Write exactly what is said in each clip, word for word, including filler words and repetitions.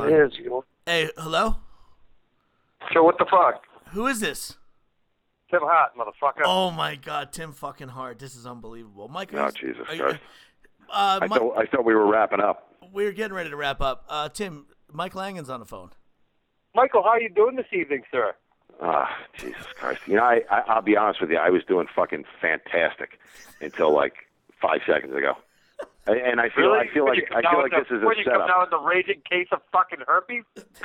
Here's you. Hey, hello? So what the fuck? Who is this? Tim Hart, motherfucker. Oh, my God. Tim fucking Hart. This is unbelievable. Mike, Oh, is- Jesus are you- Christ. uh, I, Mi- thought, I thought we were wrapping up. We're getting ready to wrap up. Uh, Tim, Mike Langen's on the phone. Michael, how are you doing this evening, sir? Ah, Jesus Christ. You know, I, I, I'll be honest with you. I was doing fucking fantastic until like five seconds ago. And- And I feel, Really? I feel When like, you come I down feel with like the- this is a when you come setup. down with the raging case of fucking herpes?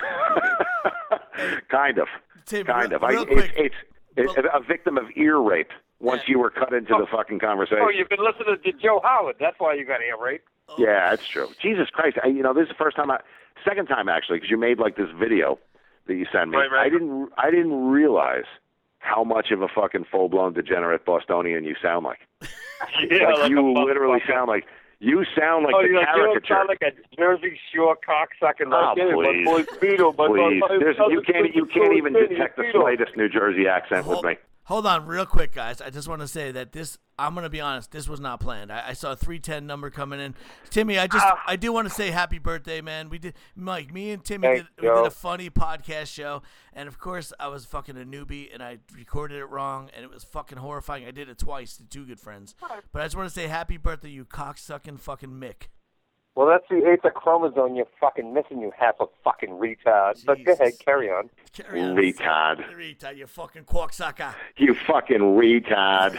kind of, Tim, kind real, of. I, real it's, quick. it's, it's a victim of ear rape. Once Yeah. you were cut into the fucking conversation. Oh, you've been listening to Joe Howard. That's why you got ear rape. Yeah, that's true. Jesus Christ! I, you know, this is the first time, I, second time actually, because you made like this video that you sent me. Right, right. I didn't, I didn't realize how much of a fucking full-blown degenerate Bostonian you sound like. Yeah, like, like you a literally motherfucker. sound like you sound like Oh, the you like, you don't caricature. sound like a Jersey Shore cocksucking Oh, like, hey, please. my boy Speedo, my Please, my- my There's, you cousin can't, you Speedo, can't even Speedo, detect the Speedo. slightest New Jersey accent with Hold, me. hold on, real quick, guys. I just want to say that this, I'm going to be honest, this was not planned. I, I saw a three ten number coming in. Timmy, I just, Ah. I do want to say happy birthday, man. We did, Mike, me and Timmy Thanks, did, we did Joe. a funny podcast show. And of course, I was fucking a newbie and I recorded it wrong and it was fucking horrifying. I did it twice to two good friends. But I just want to say happy birthday, you cocksucking fucking Mick. Well, that's the eighth chromosome you're fucking missing, you half a fucking retard. But go Jesus. ahead, carry on. Carry on. Retard. Retard, you fucking cocksucker. You fucking retard.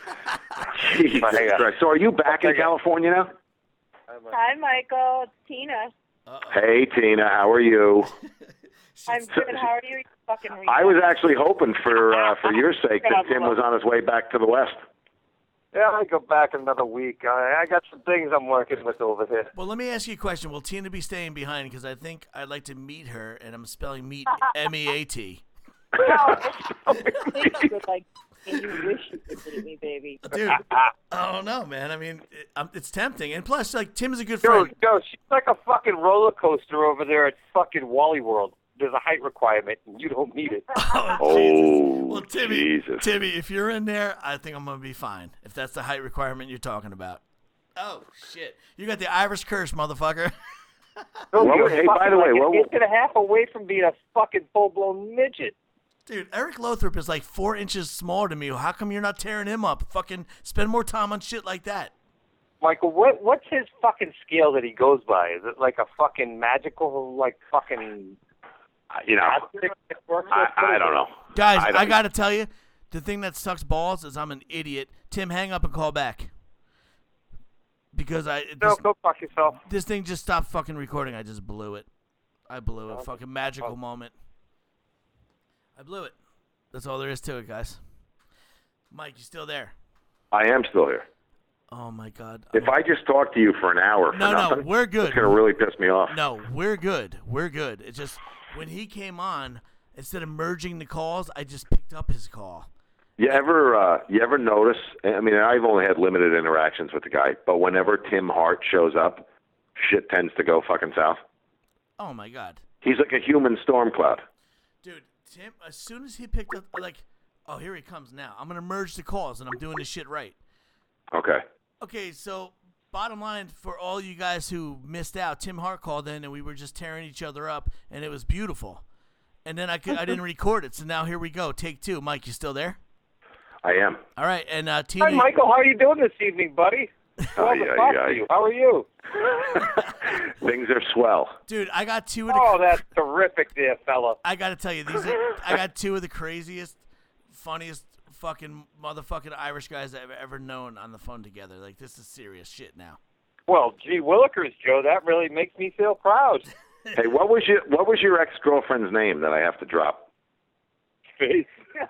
Jesus Hang on. Christ. So are you back in Hang on. California now? Hi, Michael. It's Tina. Hey, Tina. How are you? I'm good. How are you? You fucking retard. I was actually hoping for uh, for your sake that Tim was on his way back to the West. Yeah, I go back another week. I, I got some things I'm working with over here. Well, let me ask you a question. Will Tina be staying behind? Because I think I'd like to meet her, and I'm spelling meet M E A T. No, I think you would like. And you wish you could meet me, baby. Dude, I don't know, man. I mean, it, um, it's tempting. And plus, like, Tim's a good Yo, friend. yo, she's like a fucking roller coaster over there at fucking Wally World. There's a height requirement, and you don't meet it. Oh, Oh, Jesus. Well, Timmy, Jesus. Timmy, if you're in there, I think I'm going to be fine. If that's the height requirement you're talking about. Oh, shit. You got the Irish curse, motherfucker. No, What you're was- hey, by fucking the way, like what- an inch and a half away from being a fucking full-blown midget. Dude, Eric Lothrop is like four inches smaller than me. How come you're not tearing him up? Fucking spend more time on shit like that. Michael, what what's his fucking scale that he goes by? Is it like a fucking magical, like fucking... You know, yardstick that works I, with? What I is don't it? know. Guys, I I, don't- got to tell you, the thing that sucks balls is I'm an idiot. Tim, hang up and call back. Because I No, this, go fuck yourself. this thing just stopped fucking recording. I just blew it. I blew it. Oh. Fucking magical Oh. moment. I blew it. That's all there is to it, guys. Mike, you still there? I am still here. Oh, my God. If I just talk to you for an hour for No, no, nothing, we're good. it's going to really piss me off. No, we're good. We're good. It's just when he came on, instead of merging the calls, I just picked up his call. You ever uh, you ever notice, I mean, I've only had limited interactions with the guy, but whenever Tim Hart shows up, shit tends to go fucking south. Oh, my God. He's like a human storm cloud. Dude, Tim, as soon as he picked up, like, oh, here he comes now. I'm going to merge the calls, and I'm doing this shit right. Okay. Okay, so bottom line for all you guys who missed out, Tim Hart called in, and we were just tearing each other up, and it was beautiful. And then I, could, I didn't record it, so now here we go. Take two. Mike, you still there? I am. All right, and uh, Tina. Hi, Michael. How are you doing this evening, buddy? Well, Aye, to aye, talk aye. to you. How are you? Things are swell. Dude, I got two of the. Oh, that's terrific there, fella. I got to tell you, these are, I got two of the craziest, funniest fucking motherfucking Irish guys I've ever known on the phone together. Like, this is serious shit now. Well, gee willikers, Joe, that really makes me feel proud. Hey, what was your what was your ex girlfriend's name that I have to drop? Faith.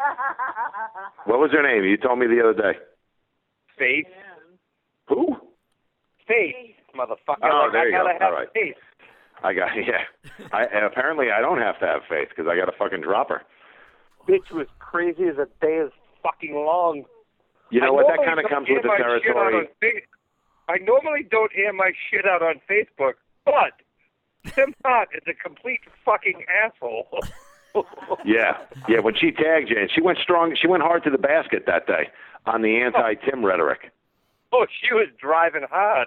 What was her name? You told me the other day. Faith. Who? Faith, motherfucker. Oh, like, there I you go. gotta have All right. faith. I got yeah. I and apparently I don't have to have faith because I got to fucking drop her. Bitch was crazy as a day is fucking long. You know I what? That normally kind of don't comes air with the my shit out territory. on Fa- I normally don't air my shit out on Facebook, but Tim Hart is a complete fucking asshole. Yeah, yeah. When she tagged you, and she went strong, she went hard to the basket that day on the anti-Tim rhetoric. Oh, she was driving hard.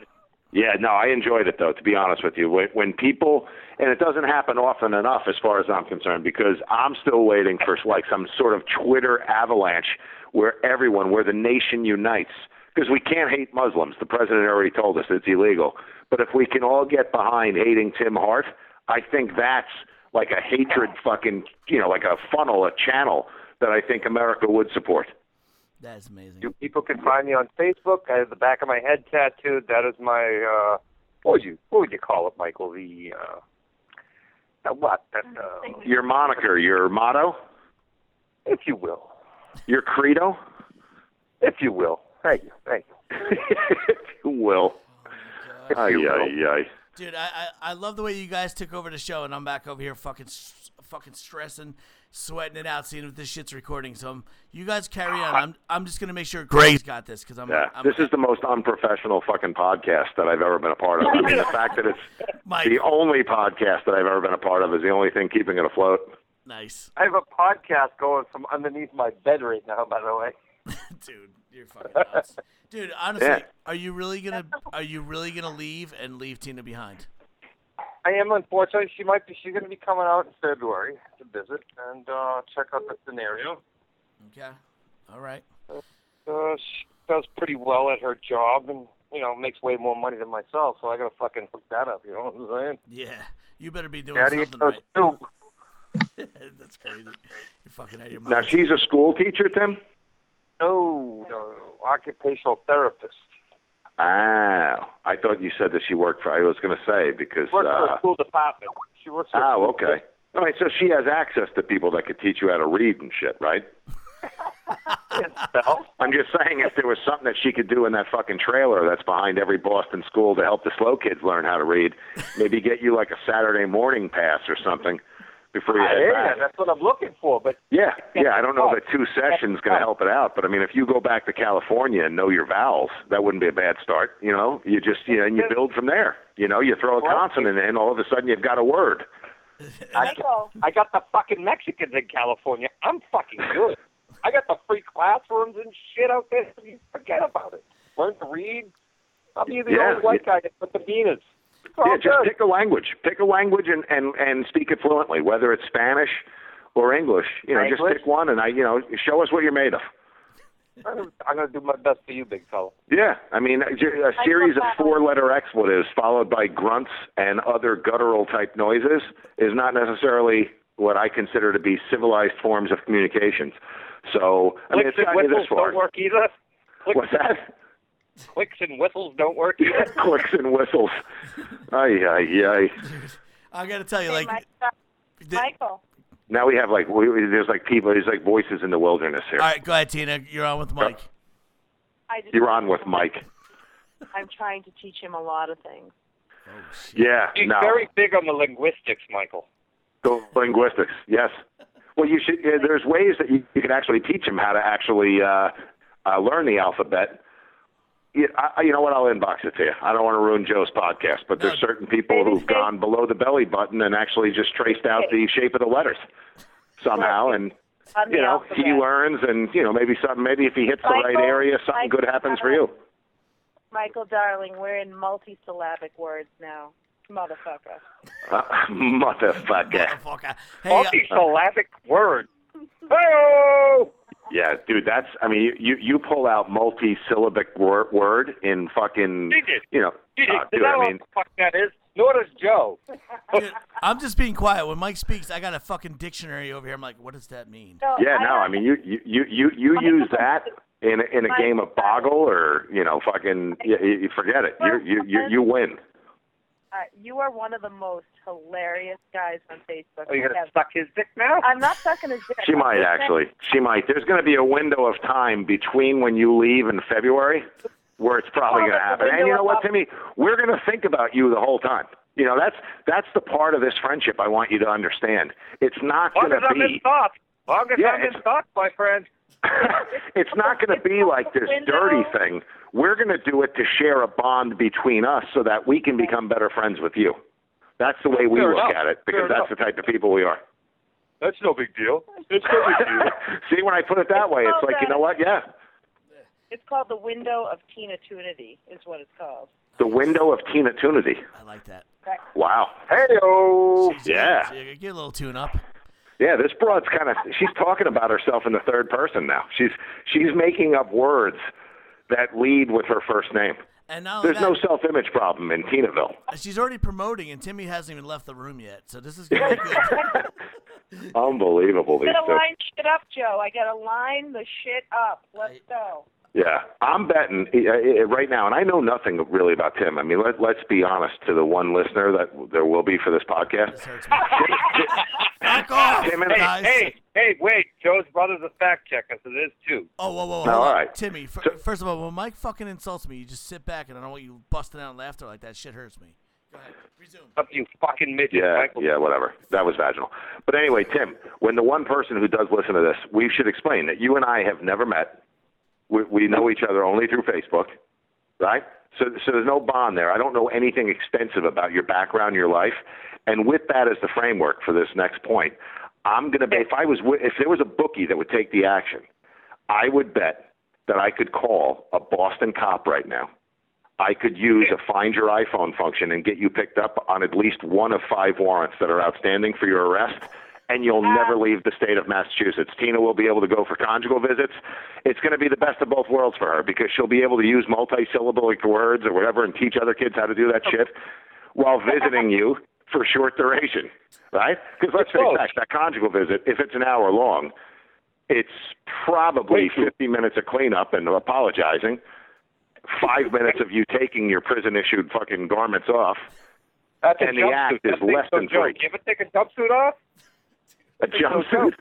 Yeah, no, I enjoyed it, though, to be honest with you. When, when people, and it doesn't happen often enough as far as I'm concerned, because I'm still waiting for like some sort of Twitter avalanche where everyone, where the nation unites. Because we can't hate Muslims. The president already told us it's illegal. But if we can all get behind hating Tim Hart, I think that's like a hatred fucking, you know, like a funnel, a channel that I think America would support. That's amazing. You people can find me on Facebook. I have the back of my head tattooed. That is my, uh, what would you, what would you call it, Michael? The, uh, the what? That, uh, Your moniker, your motto, if you will. your credo, If you will. Thank you. Thank you. if you will. If Ay, you will. ay, ay. Dude, I, I I love the way you guys took over the show, and I'm back over here fucking s- fucking stressing, sweating it out, seeing if this shit's recording. So um, you guys carry on. I'm I'm just gonna make sure Greg's got this because I'm, Yeah, I'm. this is the most unprofessional fucking podcast that I've ever been a part of. I mean, the fact that it's Mike. the only podcast that I've ever been a part of is the only thing keeping it afloat. Nice, I have a podcast going from underneath my bed right now, by the way. dude. You're fucking nuts, dude. Honestly, Yeah. are you really gonna are you really gonna leave and leave Tina behind? I am, unfortunately. She might be. She's going to be coming out in February to visit and uh, check out the scenario. Okay, all right. Uh, she does pretty well at her job, and you know makes way more money than myself. So I got to fucking hook that up. You know what I'm saying? Yeah, you better be doing Daddy something does right. too. That's crazy. You're fucking out of your Now, mind. she's a school teacher, Tim? No, no, occupational therapist. Ah, I thought you said that she worked for, I was going to say, because, Works for uh, a school department. She works for. a oh, school okay. All right, so she has access to people that could teach you how to read and shit, right? Spell. I'm just saying if there was something that she could do in that fucking trailer that's behind every Boston school to help the slow kids learn how to read, maybe get you like a Saturday morning pass or something before you head Yeah, back. that's what I'm looking for. But Yeah, yeah, I don't know that two sessions going to help it out, but I mean, if you go back to California and know your vowels, that wouldn't be a bad start. You know, you just, you know, and you build from there. You know, you throw a consonant in, all of a sudden you've got a word. I, I got the fucking Mexicans in California. I'm fucking good. I got the free classrooms and shit out there. You forget about it. Learn to read. I'll be the Yeah, old white yeah. guy that put the beaners. Yeah, just pick a language. Pick a language and, and, and speak it fluently, whether it's Spanish or English. You know, just English? pick one and I, you know, show us what you're made of. I'm going to do my best for you, big fella. Yeah, I mean, a a series of four-letter expletives followed by grunts and other guttural-type noises is not necessarily what I consider to be civilized forms of communications. So, I mean, Clicks it's and gotten you whistles this far. don't work either. Clicks, What's that? Clicks and whistles don't work either. Clicks and whistles. Ay, ay, ay. I gotta tell you, Hey, like, Mike- the- Michael. Now we have, like, we, there's, like, people, there's, like, voices in the wilderness here. all right, go ahead, Tina. You're on with Mike. I just, You're on with Mike. I'm trying to teach him a lot of things. Oh shit. Yeah, He's no. very big on the linguistics, Michael. Go linguistics, yes. Well, you should. Uh, there's ways that you, you can actually teach them how to actually uh, uh, learn the alphabet. You, I, you know what? I'll inbox it to you. I don't want to ruin Joe's podcast, but there's certain people who've gone below the belly button and actually just traced out the shape of the letters somehow, and On the you know he alphabet. learns, and you know maybe something. Maybe if he hits the right Michael, area, something Michael, good happens for you. Michael, darling, we're in multisyllabic words now. Motherfucker. Uh, motherfucker. Motherfucker. Hey, uh, Multisyllabic word. Hey-oh! Yeah, dude, that's. I mean, you you, you pull out multi-syllabic word, word in fucking. He did. You know, He did. uh, You dude. know I what mean, the fuck that is? Nor does Joe. dude, I'm just being quiet. When Mike speaks, I got a fucking dictionary over here. I'm like, what does that mean? No, yeah, no. I mean, you you you you, you use that in a, in a My- game of Boggle or you know, fucking. You, you forget it. You you you you win. Uh, you are one of the most hilarious guys on Facebook. Are you going ever. to suck his dick now? I'm not sucking his dick. She I'm might just actually. She might. There's going to be a window of time between when you leave in February where it's probably Oh, going to but the happen. And window you know of what, op- Timmy? We're going to think about you the whole time. You know, that's that's the part of this friendship I want you to understand. It's not going August to I'm in be. thoughts. August Yeah, I'm in it's- thoughts, my friend. It's not going to be like this Window. dirty thing. We're going to do it to share a bond between us so that we can become better friends with you. That's the way we Fair look enough. at it because Fair that's enough. the type of people we are. That's no big deal. It's no big deal. See, when I put it that way, it's like, you know what? Yeah. It's called the window of Tina Tunity, is what it's called. The window of Tina Tunity. I like that. Wow. Hey-o. Yeah. Get a little tune up. Yeah, this broad's kind of, she's talking about herself in the third person now. She's she's making up words that lead with her first name. And now There's that, no self-image problem in Tinaville. She's already promoting, and Timmy hasn't even left the room yet, so this is going to be good. Unbelievable, these Gotta two. line shit up, Joe. I gotta line the shit up. Let's go. Yeah, I'm betting uh, right now, and I know nothing really about Tim. I mean, let, let's be honest to the one listener that there will be for this podcast. This hurts me. Back off, Tim and- guys. Hey, hey, wait. Joe's brother's a fact checker, so there's two. Oh, whoa, whoa, No, hold all on. right. Timmy, f- So- first of all, when Mike fucking insults me, you just sit back, and I don't want you busting out in laughter like that. Shit hurts me. Go ahead. Resume. Up you fucking midget. Yeah, Michael. yeah, whatever. That was vaginal. But anyway, Tim, when the one person who does listen to this, we should explain that you and I have never met. We, we know each other only through Facebook, right? So, so there's no bond there. I don't know anything extensive about your background, your life. And with that as the framework for this next point, I'm going to bet if I was if there was a bookie that would take the action, I would bet that I could call a Boston cop right now. I could use a find your iPhone function and get you picked up on at least one of five warrants that are outstanding for your arrest, and you'll never leave the state of Massachusetts. Tina will be able to go for conjugal visits. It's going to be the best of both worlds for her because she'll be able to use multisyllabic words or whatever and teach other kids how to do that shit while visiting you for short duration, right? Because let's face facts, that conjugal visit, if it's an hour long, it's probably fifty minutes of cleanup and apologizing, five minutes of you taking your prison-issued fucking garments off, That's a and the jumpsuit. act is That thing's less so than Joe, three. You ever take a jumpsuit off? A jumpsuit?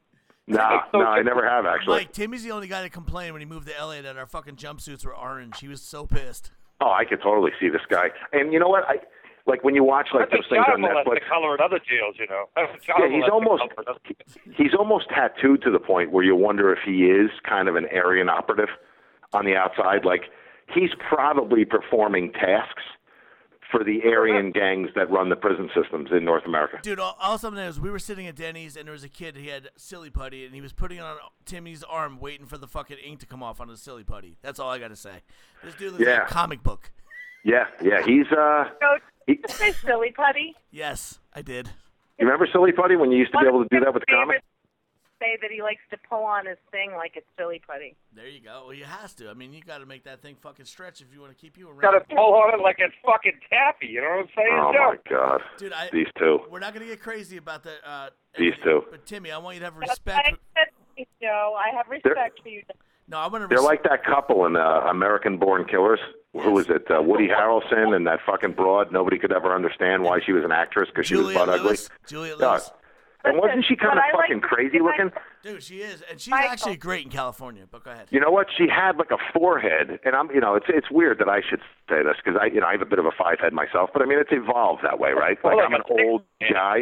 No, no, I never have actually. Mike, Timmy's the only guy that complained when he moved to L A that our fucking jumpsuits were orange. He was so pissed. Oh, I could totally see this guy. And you know what? I like when you watch like I those think things on John molested Netflix. the color in other jails, you know. Yeah, he's almost he's almost tattooed to the point where you wonder if he is kind of an Aryan operative on the outside. Like he's probably performing tasks for the Aryan gangs that run the prison systems in North America. Dude, all, all something is we were sitting at Denny's and there was a kid. He had silly putty and he was putting it on Timmy's arm, waiting for the fucking ink to come off on his silly putty. That's all I got to say. This dude looks Yeah. like a comic book. Yeah, yeah, he's uh. So, He, did you say silly putty? Yes, I did. you remember Silly Putty when you used to be One able of to do that his with the comic? favorites Say that he likes to pull on his thing like it's silly putty. There you go. Well, you has to. I mean, you got to make that thing fucking stretch if you want to keep you around. Got to pull on it like it's fucking taffy, you know what I'm saying, Oh Joe? my God, Dude, I, these two. we're not going to get crazy about the. Uh, These anything, two. But Timmy, I want you to have I respect. said, Joe, I have respect for you. No, I want to. They're Res- like that couple in uh, American-Born Killers. Who was it? Uh, Woody Harrelson and that fucking broad. Nobody could ever understand why she was an actress because she was Juliette butt ugly. Lewis. Juliette Yeah. Lewis. And wasn't she kind of But I like fucking to crazy see my- looking? Dude, she is, and she's Michael. actually great in California. But go ahead. You know what? She had like a forehead, and I'm, you know, it's it's weird that I should say this because I, you know, I have a bit of a five head myself, but I mean, it's evolved that way, right? Like Well, I'm an like a old six- guy.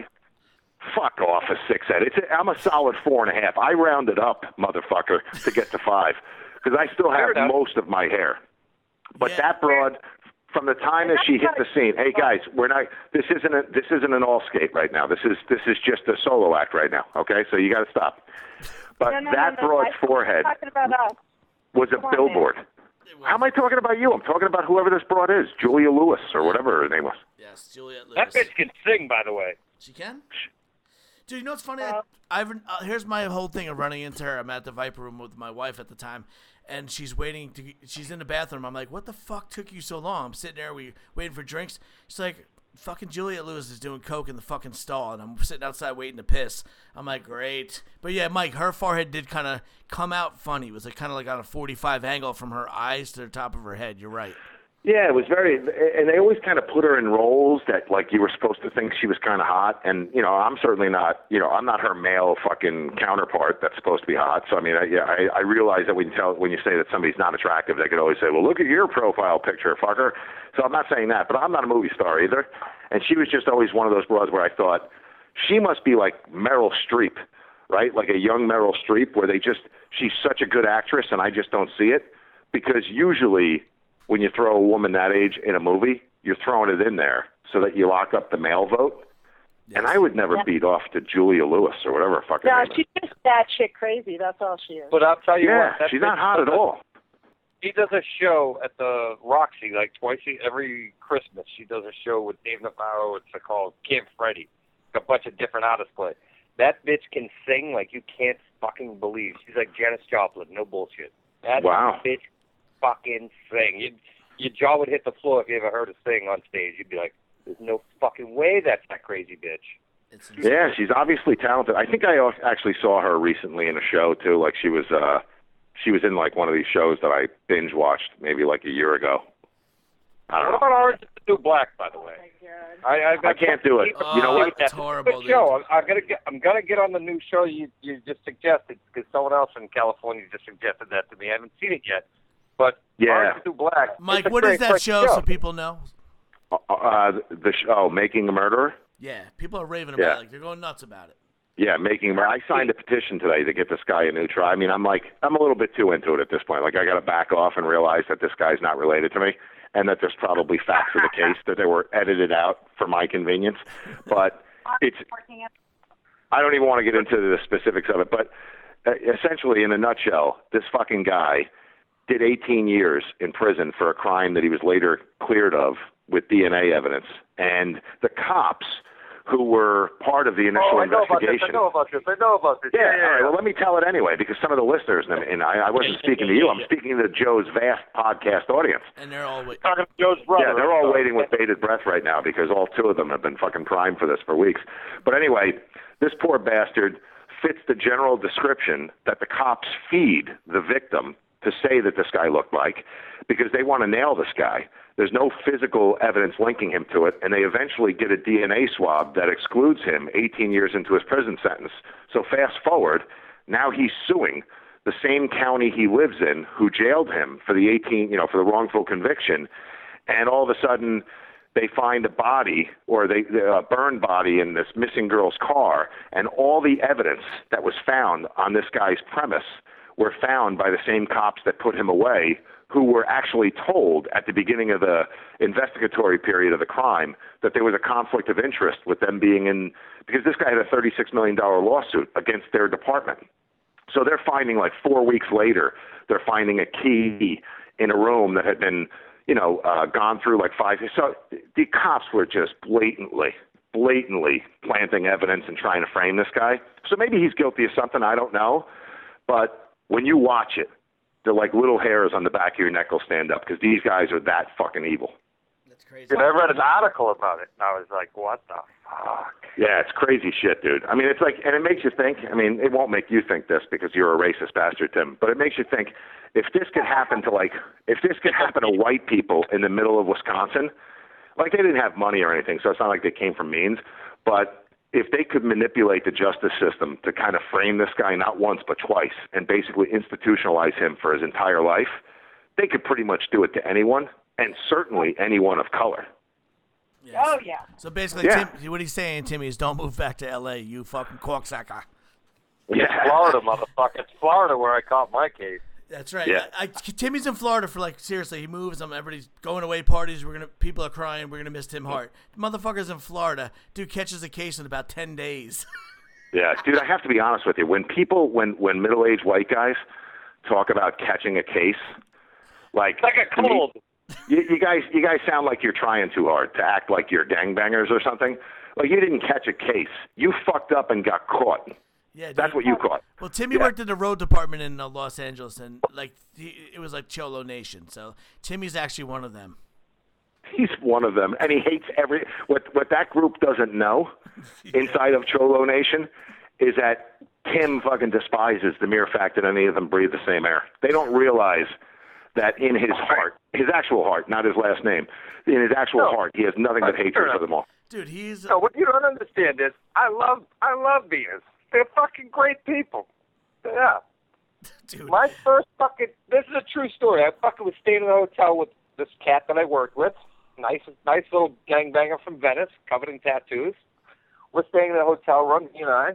Fuck off a six head. It's a, I'm a solid four and a half. I rounded up, motherfucker, to get to five because I still have Fair enough. most of my hair. But Yeah. that broad, from the time that she hit the scene, hey guys, we're not. This isn't a, this isn't an all skate right now. This is this is just a solo act right now. Okay, so you got to stop. But No, no, that no, no, broad's I- forehead I'm talking about us. was a Come on, billboard. It was- How am I talking about you? I'm talking about whoever this broad is, Julia Lewis or whatever her name was. Yes, Juliette That Lewis. bitch can sing, by the way. She can. Dude, you know what's funny? I, I've uh, here's my whole thing of running into her. I'm at the Viper Room with my wife at the time, and she's waiting to. She's in the bathroom. I'm like, "What the fuck took you so long?" I'm sitting there, we waiting for drinks. She's like, "Fucking Juliette Lewis is doing coke in the fucking stall," and I'm sitting outside waiting to piss. I'm like, "Great," but yeah, Mike, her forehead did kind of come out funny. It was like kind of like on a forty-five angle from her eyes to the top of her head. You're right. Yeah, it was very, and they always kind of put her in roles that like you were supposed to think she was kind of hot, and you know, I'm certainly not, you know, I'm not her male fucking counterpart that's supposed to be hot. So I mean, I, yeah, I, I realize that when you tell when you say that somebody's not attractive, they could always say, well, look at your profile picture, fucker. So I'm not saying that, but I'm not a movie star either, and she was just always one of those broads where I thought she must be like Meryl Streep, right? Like a young Meryl Streep, where they just she's such a good actress, and I just don't see it because usually. When you throw a woman that age in a movie, you're throwing it in there so that you lock up the male vote. Yes. And I would never beat off to Julia Lewis or whatever her fucking No, name is. she's just that shit crazy. That's all she is. But I'll tell you Yeah, what. that she's bitch not hot at does a- all. She does a show at the Roxy like twice a, every Christmas. She does a show with Dave Navarro. It's called Camp Freddy. A bunch of different artists play. That bitch can sing like you can't fucking believe. She's like Janis Joplin. No bullshit. That wow. bitch fucking sing. You'd, your jaw would hit the floor if you ever heard her sing on stage. You'd be like, there's no fucking way that's that crazy bitch. It's yeah, she's obviously talented. I think I actually saw her recently in a show too. Like she was, uh, she was in like one of these shows that I binge watched maybe like a year ago. I don't what know. about Orange is the New Black, by the way? Oh I, I, I can't do it. Oh, you know what? It's That's horrible, a good show. dude. I'm, I'm gonna get. I'm gonna get on the new show you you just suggested because someone else in California just suggested that to me. I haven't seen it yet, but Yeah. Orange is the New Black. Mike, it's a what great, is that great show, so people know? Uh, uh, the show Making a Murderer. Yeah, people are raving about Yeah. it. Like, they're going nuts about it. Yeah, making. I signed a petition today to get this guy a new try. I mean, I'm like, I'm a little bit too into it at this point. Like, I got to back off and realize that this guy's not related to me, and that there's probably facts of the case that they were edited out for my convenience. But it's. I don't even want to get into the specifics of it, but uh, essentially, in a nutshell, this fucking guy did eighteen years in prison for a crime that he was later cleared of with D N A evidence, and the cops who were part of the initial oh, I know about this. investigation. I know about this. I know about this. Yeah, Yeah, all yeah, right. yeah. Well, let me tell it anyway, because some of the listeners, and, and I, I wasn't speaking to you, I'm speaking to Joe's vast podcast audience. And they're all wait. Talking to Joe's brother. Yeah, they're all waiting with bated breath right now because all two of them have been fucking primed for this for weeks. But anyway, this poor bastard fits the general description that the cops feed the victim to say that this guy looked like, because they want to nail this guy. There's no physical evidence linking him to it, and they eventually get a D N A swab that excludes him eighteen years into his prison sentence. So fast forward, now he's suing the same county he lives in who jailed him for the eighteen, you know, for the wrongful conviction, and all of a sudden they find a body, or they a burned body in this missing girl's car, and all the evidence that was found on this guy's premise were found by the same cops that put him away, who were actually told at the beginning of the investigatory period of the crime that there was a conflict of interest with them being in, because this guy had a thirty-six million dollars lawsuit against their department. So they're finding, like four weeks later, they're finding a key in a room that had been, you know, uh, gone through like five years. So the cops were just blatantly, blatantly planting evidence and trying to frame this guy. So maybe he's guilty of something, I don't know. But when you watch it, they're like little hairs on the back of your neck will stand up because these guys are that fucking evil. That's crazy. Dude, I read an article about it, and I was like, what the fuck? Yeah, it's crazy shit, dude. I mean, it's like, and it makes you think, I mean, it won't make you think this because you're a racist bastard, Tim, but it makes you think, if this could happen to like, if this could happen to white people in the middle of Wisconsin, like they didn't have money or anything, so it's not like they came from means, but if they could manipulate the justice system to kind of frame this guy not once but twice and basically institutionalize him for his entire life, they could pretty much do it to anyone, and certainly anyone of color. Yes. Oh, yeah. So basically, Yeah. Tim, what he's saying, Timmy, is don't move back to L A, you fucking cocksucker. Yeah. Florida, motherfucker. It's Florida where I caught my case. That's right. Yeah. I, I, Timmy's in Florida for like seriously. He moves. Um, everybody's going away parties. We're gonna. People are crying. We're gonna miss Tim Hart. Motherfucker's in Florida. Dude catches a case in about ten days. Yeah, dude, I have to be honest with you. When people, when when middle-aged white guys talk about catching a case, like It's like a to me, cold. You, you guys, you guys sound like you're trying too hard to act like you're gangbangers or something. Like you didn't catch a case. You fucked up and got caught. Yeah, dude. That's what you caught. Well, Timmy Yeah. worked in the road department in uh, Los Angeles, and like he, it was like Cholo Nation. So Timmy's actually one of them. He's one of them, and he hates every. What what that group doesn't know inside of Cholo Nation is that Tim fucking despises the mere fact that any of them breathe the same air. They don't realize that in his heart, his actual heart, not his last name, in his actual No. heart, he has nothing but hatred for them all. Dude, he's No, what you don't understand is I love I love Venus. They're fucking great people. Yeah. dude. My first fucking this is a true story. I fucking was staying in a hotel with this cat that I worked with. Nice nice little gangbanger from Venice, covered in tattoos. We're staying in a hotel room, he and I,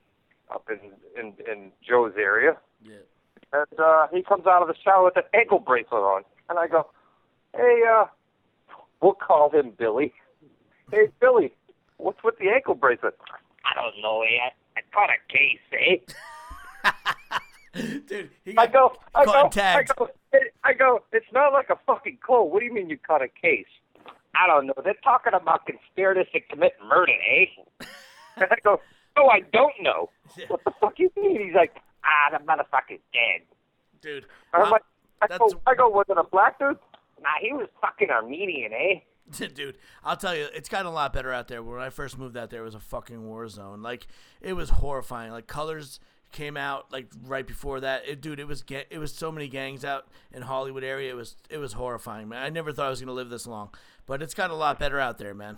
up in in, in Joe's area. Yeah. And uh, he comes out of the shower with an ankle bracelet on. And I go, hey, uh, we'll call him Billy. Hey, Billy, what's with the ankle bracelet? I don't know, eh? I, I caught a case, eh? Dude, he I got go, I caught go, and tagged. I go, I go, it's not like a fucking cold. What do you mean you cut a case? I don't know. They're talking about conspirators to commit murder, eh? And I go, no, I don't know. What the fuck you mean? He's like, ah, the motherfucker's dead. Dude, I'm uh, like, I that's- go, I go, was it a black dude? Nah, he was fucking Armenian, eh? Dude, I'll tell you, it's gotten a lot better out there. When I first moved out there, it was a fucking war zone. Like, it was horrifying. Like, Colors came out like right before that. It, dude, it was ga- it was so many gangs out in Hollywood area. It was it was horrifying, man. I never thought I was gonna live this long, but it's gotten a lot better out there, man.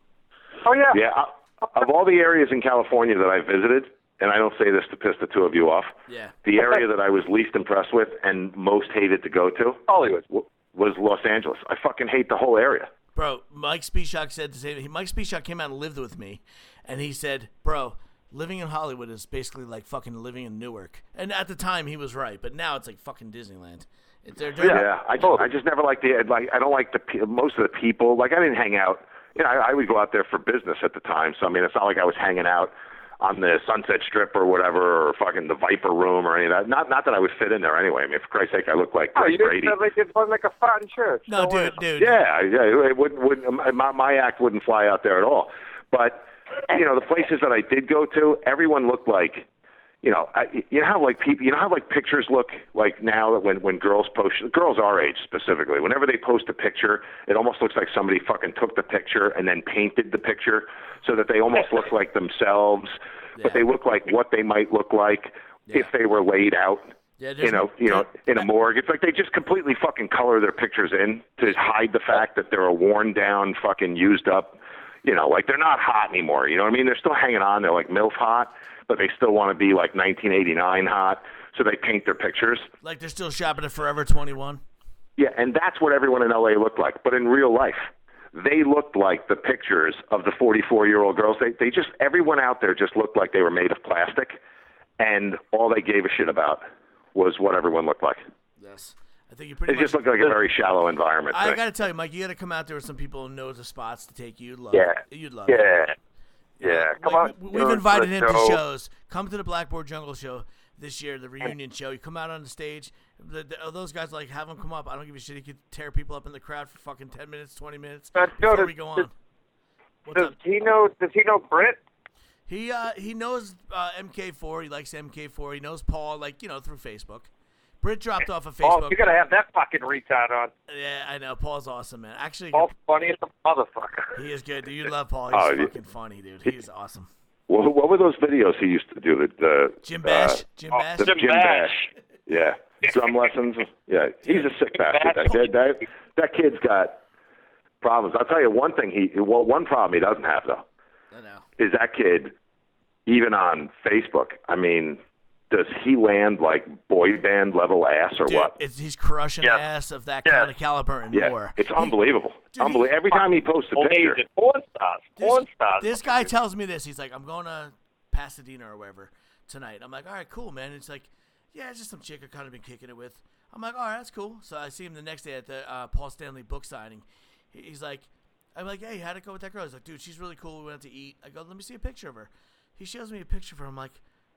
Oh yeah. Yeah. I, of all the areas in California that I visited, and I don't say this to piss the two of you off, Yeah. the area that I was least impressed with and most hated to go to Hollywood w- was Los Angeles. I fucking hate the whole area. Bro, Mike Spishak said the same. He, Mike Spishak came out and lived with me, and he said, "Bro, living in Hollywood is basically like fucking living in Newark." And at the time, he was right, but now it's like fucking Disneyland. It, they're, they're, Yeah, I just, I just never liked the like. I don't like the pe- most of the people. Like I didn't hang out. You know, I, I would go out there for business at the time. So I mean, it's not like I was hanging out on the Sunset Strip or whatever, or fucking the Viper Room or any of that. Not not that I would fit in there anyway. I mean, for Christ's sake, I look like Oh, Greg you didn't Brady. sound like it was like a fountain church. No, Don't worry. dude, dude. Yeah, yeah, it wouldn't, wouldn't my, my act wouldn't fly out there at all. But you know, the places that I did go to, everyone looked like, you know, I, you know how like people, you know how like pictures look like now that when when girls post, girls our age specifically, whenever they post a picture, it almost looks like somebody fucking took the picture and then painted the picture so that they almost look like themselves, Yeah. but they look like what they might look like Yeah. if they were laid out. Yeah, there's You know, no- you know, in a morgue. It's like they just completely fucking color their pictures in to hide the fact that they're a worn down, fucking used up. You know, like they're not hot anymore. You know what I mean? They're still hanging on. They're like MILF hot, but they still want to be like nineteen eighty-nine hot. So they paint their pictures. Like they're still shopping at Forever twenty-one. Yeah, and that's what everyone in L A looked like. But in real life, they looked like the pictures of the forty-four-year-old girls. They they just everyone out there just looked like they were made of plastic, and all they gave a shit about was what everyone looked like. Yes. I think you pretty It much. just looked like a very shallow environment. I thing. got to tell you, Mike, you got to come out there with some people who know the spots to take you. You'd love Yeah. it. You'd love it. Yeah. Yeah. Come Like, on. we- you We've know, invited the him to show. shows. Come to the Blackboard Jungle show this year, the reunion show. You come out on the stage. The, the, those guys like have him come up. I don't give a shit. He could tear people up in the crowd for fucking ten minutes, twenty minutes Uh, before Joe, we go does- on. What's Does up? he know? Does he know Britt? He uh he knows uh, M K four. He likes M K four. He knows Paul, like you know, through Facebook. Britt dropped off of Facebook. Oh, you gotta have that fucking retard on. Yeah, I know. Paul's awesome, man. Actually, Paul's funny as a motherfucker. he is good. Dude, you love Paul. He's Oh, yeah. fucking funny, dude. He's awesome. Well, what were those videos he used to do? The, the Jim uh, Bash. Jim oh, Bash. the Jim Jim Bash. Bash. Yeah, drum lessons. Yeah, he's a sick bastard. That, that, that, that kid's got problems. I'll tell you one thing. He well, one problem he doesn't have though I know. is that kid. Even on Facebook, I mean, does he land like boy band level ass or Dude, what? it's, he's crushing Yeah. ass of that Yeah. kind of caliber and Yeah, more. it's He- unbelievable. dude, Unbelievable. he- Every time he posts a picture, Amazing. Porn stars. This, Porn stars. this guy tells me this. He's like, I'm going to Pasadena or wherever tonight. I'm like, all right, cool, man. It's like, yeah, it's just some chick I've kind of been kicking it with. I'm like, all right, that's cool. So I see him the next day at the uh, Paul Stanley book signing. He- He's like, I'm like, hey, how'd it go with that girl? He's like, dude, she's really cool. We went out to eat. I go, let me see a picture of her. He shows me a picture of her. I'm like,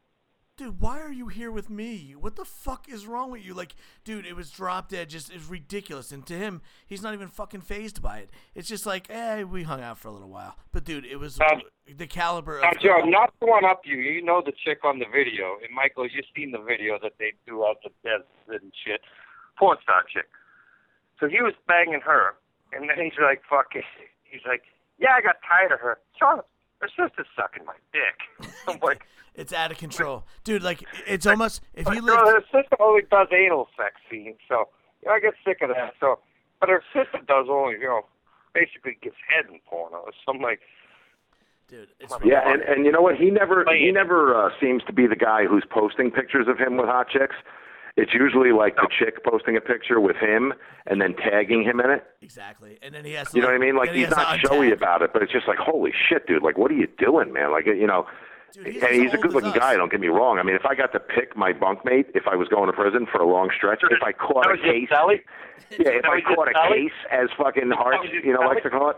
dude, why are you here with me? What the fuck is wrong with you? Like, dude, it was drop dead. Just, it was ridiculous. And to him, he's not even fucking phased by it. It's just like, eh, we hung out for a little while. But, dude, it was Um, the caliber Now, of. Joe, not to one up you. You know the chick on the video, and Michael, you've seen the video that they do out the desert and shit. Porn star chick. So he was banging her, and then he's like, "Fuck it." He's like, "Yeah, I got tired of her. Sure, her sister's sucking my dick." I'm like, It's out of control. Dude, like, it's almost. If you you know, lived. her sister only does anal sex scenes, so you know, I get sick of that. So, but her sister does only, you know, basically gives head in porno. So I'm like, Dude, it's. yeah, and and you know what? He never he Playing. never uh, seems to be the guy who's posting pictures of him with hot chicks. It's usually like the chick posting a picture with him and then tagging him in it. Exactly. And then he has to. You know what I mean? Like then he he's has to not showy untag. about it, but it's just like, holy shit, dude! Like, what are you doing, man? Like, you know. Dude, he's and as he's a old good-looking as us. guy. Don't get me wrong. I mean, if I got to pick my bunkmate, if I was going to prison for a long stretch, if I caught that a was just case, Sally? yeah, if that I was just caught a Sally? case, as fucking Hart, was just you know, likes to Sally? call it,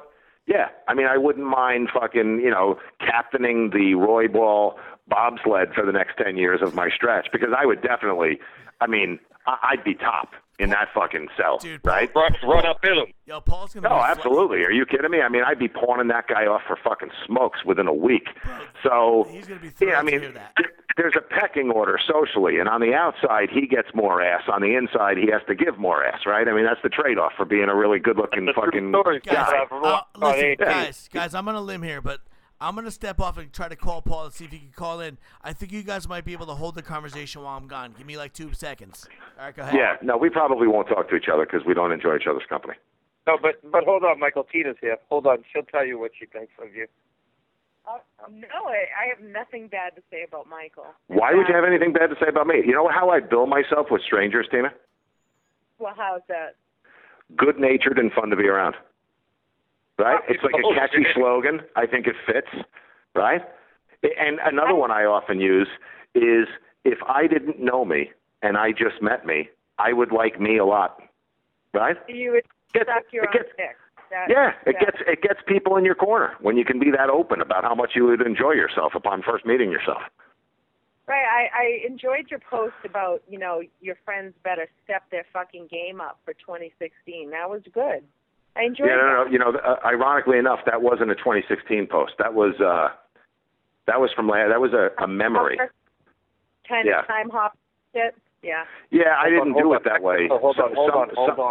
Yeah, I mean, I wouldn't mind fucking, you know, captaining the Roy Ball bobsled for the next ten years of my stretch, because I would definitely, I mean, I- I'd be top in that fucking cell, Dude, Paul- right? Run, run up in him. Yo, Paul's gonna. No, be fla- absolutely. Are you kidding me? I mean, I'd be pawning that guy off for fucking smokes within a week. So, He's gonna be thrilled yeah, I to mean, hear that. there's a pecking order socially, and on the outside, he gets more ass. On the inside, he has to give more ass, right? I mean, that's the trade-off for being a really good-looking That's a true fucking story. Guys, guy. uh, listen, hey, guys, guys, I'm gonna limb here, but I'm gonna step off and try to call Paul and see if he can call in. I think you guys might be able to hold the conversation while I'm gone. Give me like two seconds. All right, go ahead. Yeah, no, we probably won't talk to each other because we don't enjoy each other's company. No, but but hold on, Michael. Tina's here. Hold on. She'll tell you what she thinks of you. Uh, no, I, I have nothing bad to say about Michael. Why would you have anything bad to say about me? You know how I bill myself with strangers, Tina? Well, how's that? Good-natured and fun to be around. Right? It's like a Oh, catchy shit. slogan. I think it fits, right? And another one I often use is, if I didn't know me and I just met me, I would like me a lot, right? You would Get- suck your it own gets- dick. That, Yeah, it that- gets it gets people in your corner when you can be that open about how much you would enjoy yourself upon first meeting yourself. Right. I, I enjoyed your post about, you know, your friends better step their fucking game up for twenty sixteen. That was good. I enjoyed Yeah, no, no, that. you know, uh, ironically enough, that wasn't a twenty sixteen post. That was uh, that was from la- that was a, a memory. Kind Yeah. of time hop shit. Yeah. Yeah, I Hold didn't on, do hold it that on. way. Hold Some- on, hold some- on, hold some- on.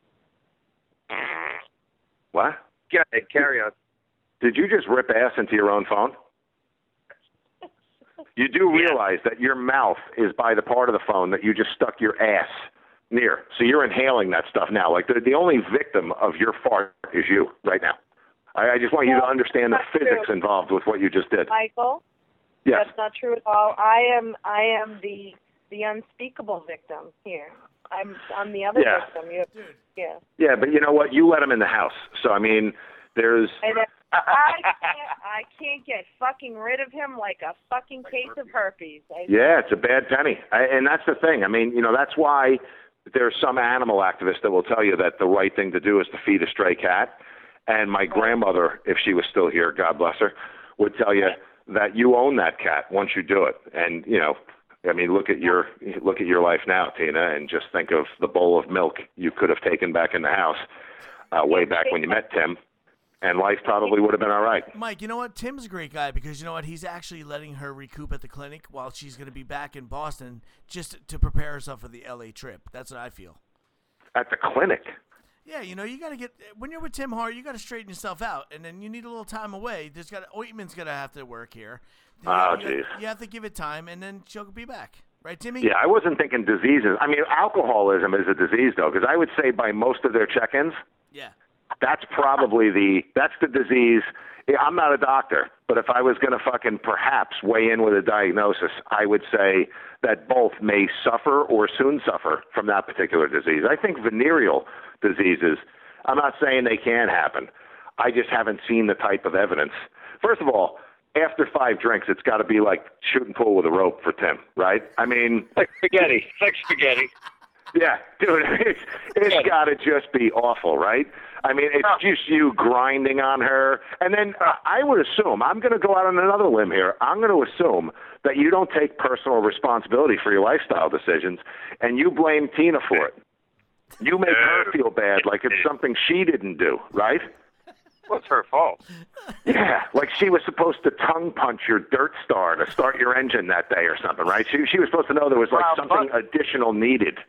What? Yeah, carry on. Did you just rip ass into your own phone? You do realize that your mouth is by the part of the phone that you just stuck your ass near. So you're inhaling that stuff now. Like the, the only victim of your fart is you right now. I, I just want you to No, understand the that's not physics true. involved with what you just did. Michael, Yes. that's not true at all. I am I am the the unspeakable victim here. I'm I'm the other Yeah. victim. You, Dude. yeah. Yeah, but you know what? You let him in the house. So, I mean, there's... And I can't, I can't get fucking rid of him like a fucking case of herpes. I, Yeah, it's a bad penny. I, and that's the thing. I mean, you know, that's why there's some animal activists that will tell you that the right thing to do is to feed a stray cat. And my grandmother, if she was still here, God bless her, would tell you that you own that cat once you do it. And, you know, I mean, look at your look at your life now, Tina, and just think of the bowl of milk you could have taken back in the house uh, way back when you met Tim. And life probably would have been all right. Mike, you know what? Tim's a great guy because you know what? He's actually letting her recoup at the clinic while she's going to be back in Boston just to prepare herself for the L A trip. That's what I feel. At the clinic. Yeah, you know, you got to get when you're with Tim Hart, you got to straighten yourself out, and then you need a little time away. There's got ointment's going to have to work here. You, Oh, you, jeez. you have to give it time, and then she'll be back, right, Timmy? Yeah, I wasn't thinking diseases. I mean, alcoholism is a disease, though, because I would say by most of their check-ins, Yeah. that's probably the that's the disease. I'm not a doctor, but if I was going to fucking perhaps weigh in with a diagnosis, I would say that both may suffer or soon suffer from that particular disease. I think venereal diseases, I'm not saying they can happen. I just haven't seen the type of evidence. First of all, after five drinks, it's got to be like shooting pool with a rope for Tim, right? I mean, Like spaghetti. It's like spaghetti. yeah, dude, it's, it's got to just be awful, right? I mean, it's just you grinding on her. And then uh, I would assume, I'm going to go out on another limb here, I'm going to assume that you don't take personal responsibility for your lifestyle decisions, and you blame Tina for it. You make her feel bad like it's something she didn't do, right? What's her fault? Yeah, like she was supposed to tongue punch your dirt star to start your engine that day or something, right? She she was supposed to know there was like Wow, something but- additional needed.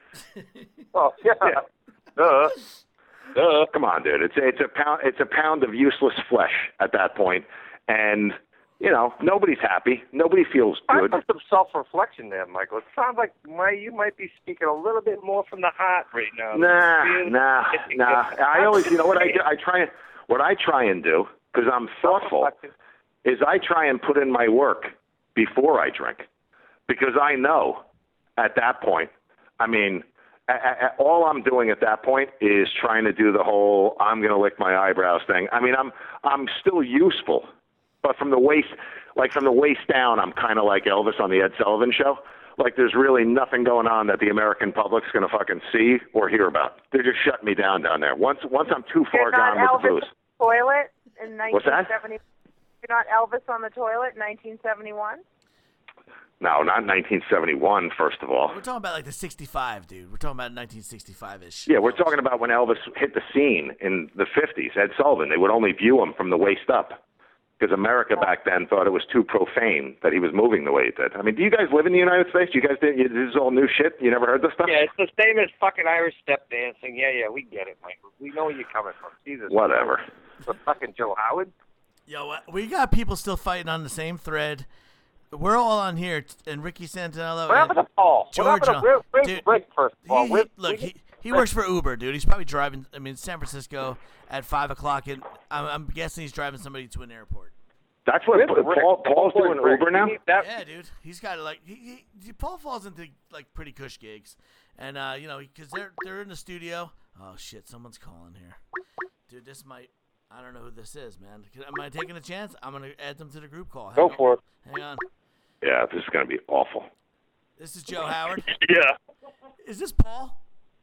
Oh, yeah. Yeah. Duh. Duh. Come on, dude. It's it's a pound it's a pound of useless flesh at that point, and you know nobody's happy. Nobody feels I good. put some self-reflection there, Michael. It sounds like my, you might be speaking a little bit more from the heart right now. Nah, Feeling- nah, nah. I always, you know what I do? I try what I try and do because I'm thoughtful Self-reflection. is I try and put in my work before I drink because I know at that point. I mean. I, I, all I'm doing at that point is trying to do the whole I'm going to lick my eyebrows thing. I mean, I'm I'm still useful, but from the waist, like from the waist down, I'm kind of like Elvis on the Ed Sullivan Show. Like there's really nothing going on that the American public's going to fucking see or hear about. They're just shutting me down down there. Once once I'm too far You're not gone with the Elvis booze. toilet. in What's nineteen that? seventy? You're not Elvis on the toilet in nineteen seventy-one? No, not nineteen seventy-one, first of all. We're talking about like the sixty-five, dude. We're talking about nineteen sixty-five-ish. Yeah, we're talking about when Elvis hit the scene in the fifties. Ed Sullivan, they would only view him from the waist up because America back then thought it was too profane that he was moving the way he did. I mean, do you guys live in the United States? You guys did you, this is all new shit? You never heard this stuff? Yeah, it's the same as fucking Irish step dancing. Yeah, yeah, we get it, Michael. We know where you're coming from. Jesus. Whatever. The fucking Joe Howard? Yo, uh, we got people still fighting on the same thread. We're all on here, t- and Ricky Santinello. What happened to Paul? George, what happened to where, where's dude, Rick, first of all? He, Where- he, look, where- he, he works for Uber, dude. He's probably driving. I mean, San Francisco at five o'clock, and I'm, I'm guessing he's driving somebody to an airport. That's what Where's Rick? Paul, Paul's Where's doing Rick? Uber now? You need that- Yeah, dude. He's got like he, he Paul falls into like pretty cush gigs, and uh, you know, because they're they're in the studio. Oh shit, someone's calling here, dude. This might. I don't know who this is, man. Am I taking a chance? I'm gonna add them to the group call. Hang Go on. for it. Hang on. Yeah, this is going to be awful. This is Joe Howard. Yeah. Is this Paul?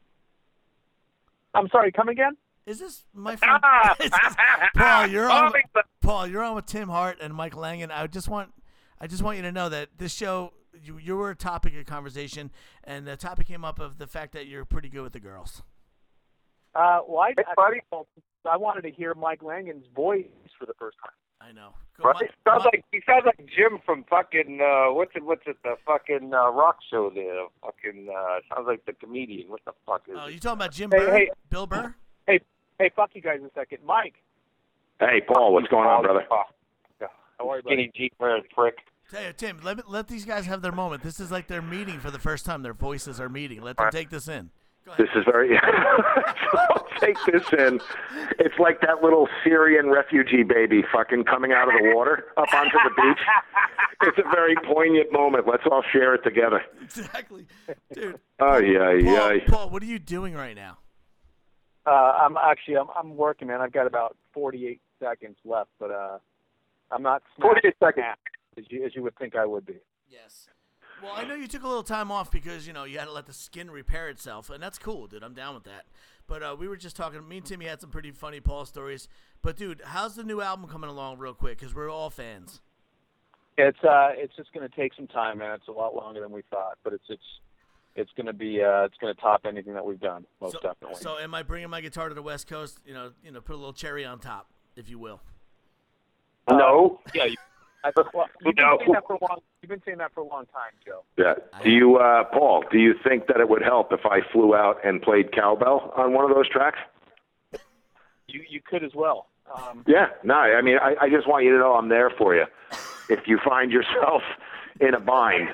I'm sorry, come again? Is this my friend? Is this- Paul, you're on. Paul, you're on with Tim Hart and Mike Langen. I just want, I just want you to know that this show, you, you were a topic of conversation, and the topic came up of the fact that you're pretty good with the girls. Uh, well, I, Hey, buddy. I, I wanted to hear Mike Langen's voice for the first time. I know. Go, Right? Mi- Sounds Mi- like he sounds like Jim from fucking uh what's it what's it the fucking uh, rock show there. Fucking uh sounds like the comedian. What the fuck is Oh, it? you talking about Jim Hey, Burr? hey. Bill Burr? Hey, hey, fuck you guys a second. Mike, Hey, Paul, what's going on, brother? Oh, how are you, buddy? Skinny Jeep wearing prick. Hey, Tim, let me, let these guys have their moment. This is like their meeting for the first time. Their voices are meeting. Let them take this in. Go ahead. This is very. Take this in. It's like that little Syrian refugee baby fucking coming out of the water up onto the beach. It's a very poignant moment. Let's all share it together. Exactly, dude. Oh yeah, Paul, yeah. Paul, what are you doing right now? Uh, I'm actually, I'm, I'm working, man. I've got about forty-eight seconds left, but uh, I'm not forty-eight seconds. as you, as you would think I would be. Yes. Well, I know you took a little time off because, you know, you had to let the skin repair itself, and that's cool, dude. I'm down with that. But uh, we were just talking. Me and Timmy had some pretty funny Paul stories. But, dude, how's the new album coming along real quick? Because we're all fans. It's uh, it's just going to take some time, man. It's a lot longer than we thought, but it's it's it's going to be uh, it's going to top anything that we've done, most so, definitely. So am I bringing my guitar to the West Coast? You know, you know, put a little cherry on top, if you will. No. Yeah, you, I, well, you've, been No. saying that for a long, you've been saying that for a long time, Joe. Yeah. Do you, uh, Paul? Do you think that it would help if I flew out and played cowbell on one of those tracks? You you could as well. Um, Yeah. No. I mean, I, I just want you to know I'm there for you. If you find yourself in a bind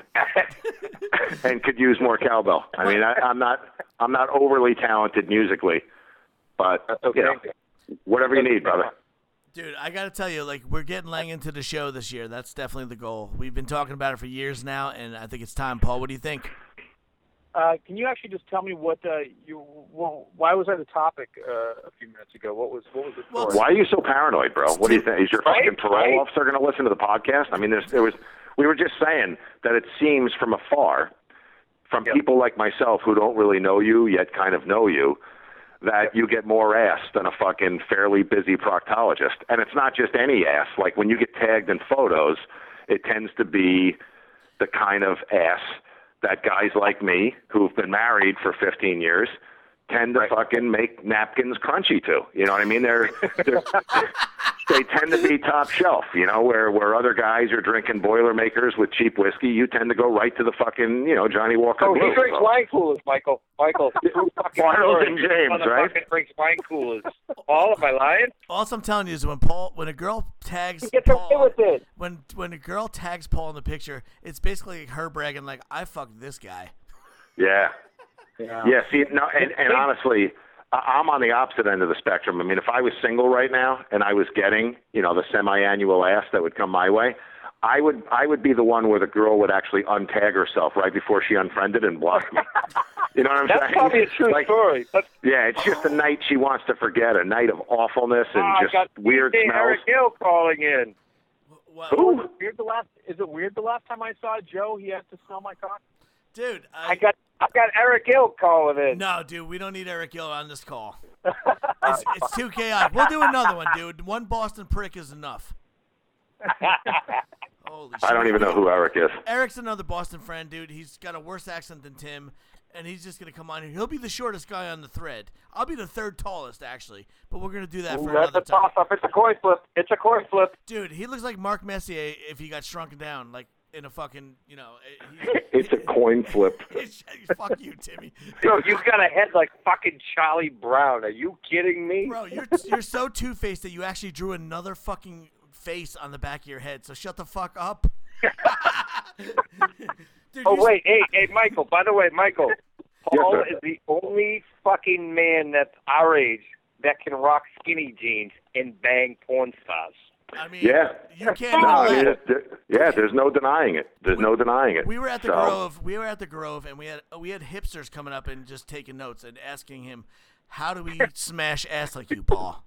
and could use more cowbell. I mean, I, I'm not I'm not overly talented musically, but okay. you know, whatever you need, brother. Dude, I got to tell you, like, we're getting Lang into the show this year. That's definitely the goal. We've been talking about it for years now, and I think it's time. Paul, what do you think? Uh, can you actually just tell me what uh, you? Well, why was that a topic uh, a few minutes ago? What was what was it Well, for? Why are you so paranoid, bro? What do you think? Is your fucking Right, parole right. officer going to listen to the podcast? I mean, there's, there was. We were just saying that it seems from afar, from Yep. people like myself who don't really know you yet kind of know you, that you get more ass than a fucking fairly busy proctologist. And it's not just any ass. Like when you get tagged in photos, it tends to be the kind of ass that guys like me, who've been married for fifteen years, tend to Right. fucking make napkins crunchy to. You know what I mean? They're, they're they tend to be top shelf, you know, where, where other guys are drinking Boilermakers with cheap whiskey, you tend to go right to the fucking, you know, Johnny Walker Oh, he Blue. drinks So- wine coolers, Michael. Michael. True fucking Bartles story. and James, right? Motherfucker drinks wine coolers. Paul, am I lying? All I'm telling you is when Paul, when a girl tags He gets away Paul, with it. when when a girl tags Paul in the picture, it's basically like her bragging, like, I fucked this guy. Yeah. Yeah. Yeah, see, no, and, and honestly, I- I'm on the opposite end of the spectrum. I mean, if I was single right now and I was getting, you know, the semi-annual ass that would come my way, I would I would be the one where the girl would actually untag herself right before she unfriended and blocked me. You know what I'm That's saying? probably a true Like, story. That's, yeah, it's just a night she wants to forget, a night of awfulness and oh, I just got weird D J smells. Eric Hill calling in. Well, Who? Weird the last. Is it weird the last time I saw Joe? He had to smell my cock. Dude, I, I got I got Eric Gill calling in. no, dude, we don't need Eric Gill on this call. It's, it's too chaotic. We'll do another one, dude. One Boston prick is enough. Holy shit. I don't even know who Eric is. Eric's another Boston friend, dude. He's got a worse accent than Tim, and he's just going to come on here. He'll be the shortest guy on the thread. I'll be the third tallest, actually, but we're going to do that for That's another a time. toss-up. It's a coin flip. It's a coin flip. Dude, he looks like Mark Messier if he got shrunken down, like in a fucking, you know. It's a coin flip. Fuck you, Timmy. Yo, you've got a head like fucking Charlie Brown. Are you kidding me? Bro, you're you're so two-faced that you actually drew another fucking face on the back of your head, so shut the fuck up. Dude, Oh, you- wait. Hey, hey, Michael. By the way, Michael, Paul Yes, sir. is the only fucking man that's our age that can rock skinny jeans and bang porn stars. I mean, Yeah. you can't No, I even mean, lie. it, there- yeah, there's no denying it. There's no denying it. We were at the So, Grove. We were at the Grove, and we had we had hipsters coming up and just taking notes and asking him, "How do we smash ass like you, Paul?"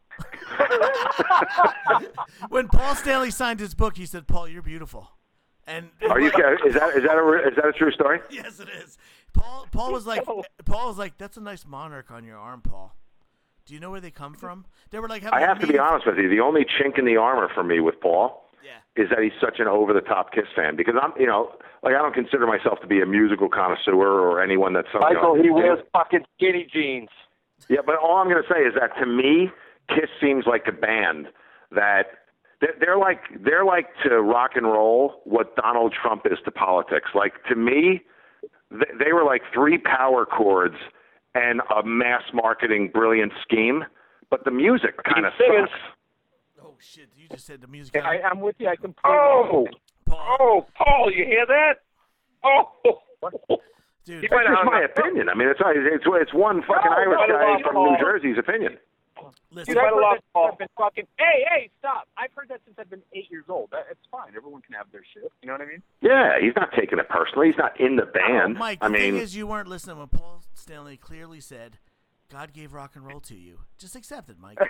When Paul Stanley signed his book, he said, "Paul, you're beautiful." And Are you? Is that is that a re- is that a true story? Yes, it is. Paul Paul was like Paul was like, "That's a nice monarch on your arm, Paul. Do you know where they come from?" They were like, having I a have to be meeting- honest with you. The only chink in the armor for me with Paul Yeah. is that he's such an over-the-top Kiss fan. Because I'm, you know, like I don't consider myself to be a musical connoisseur or anyone that's something. Michael, he wears fucking skinny jeans. Yeah, but all I'm going to say is that to me, Kiss seems like a band that they're, they're like they're like to rock and roll what Donald Trump is to politics. Like to me, they, they were like three power chords and a mass marketing brilliant scheme. But the music kind of singing. sucks. Oh shit! You just said the music. I, I'm with you. I completely. Oh, Paul, oh, Paul, you hear that? Oh, dude. He That's might have just hung my up. opinion. I mean, it's it's it's one fucking No, Irish no, no, guy no, from no. New Jersey's opinion. Listen, You might I've have heard lost that Paul. since I've been fucking. Hey, hey, stop! I've heard that since I've been eight years old. That, it's fine. Everyone can have their shit. You know what I mean? Yeah, he's not taking it personally. He's not in the band. Mike, I the mean, thing is, you weren't listening when Paul Stanley clearly said, "God gave rock and roll to you." Just accept it, Mike.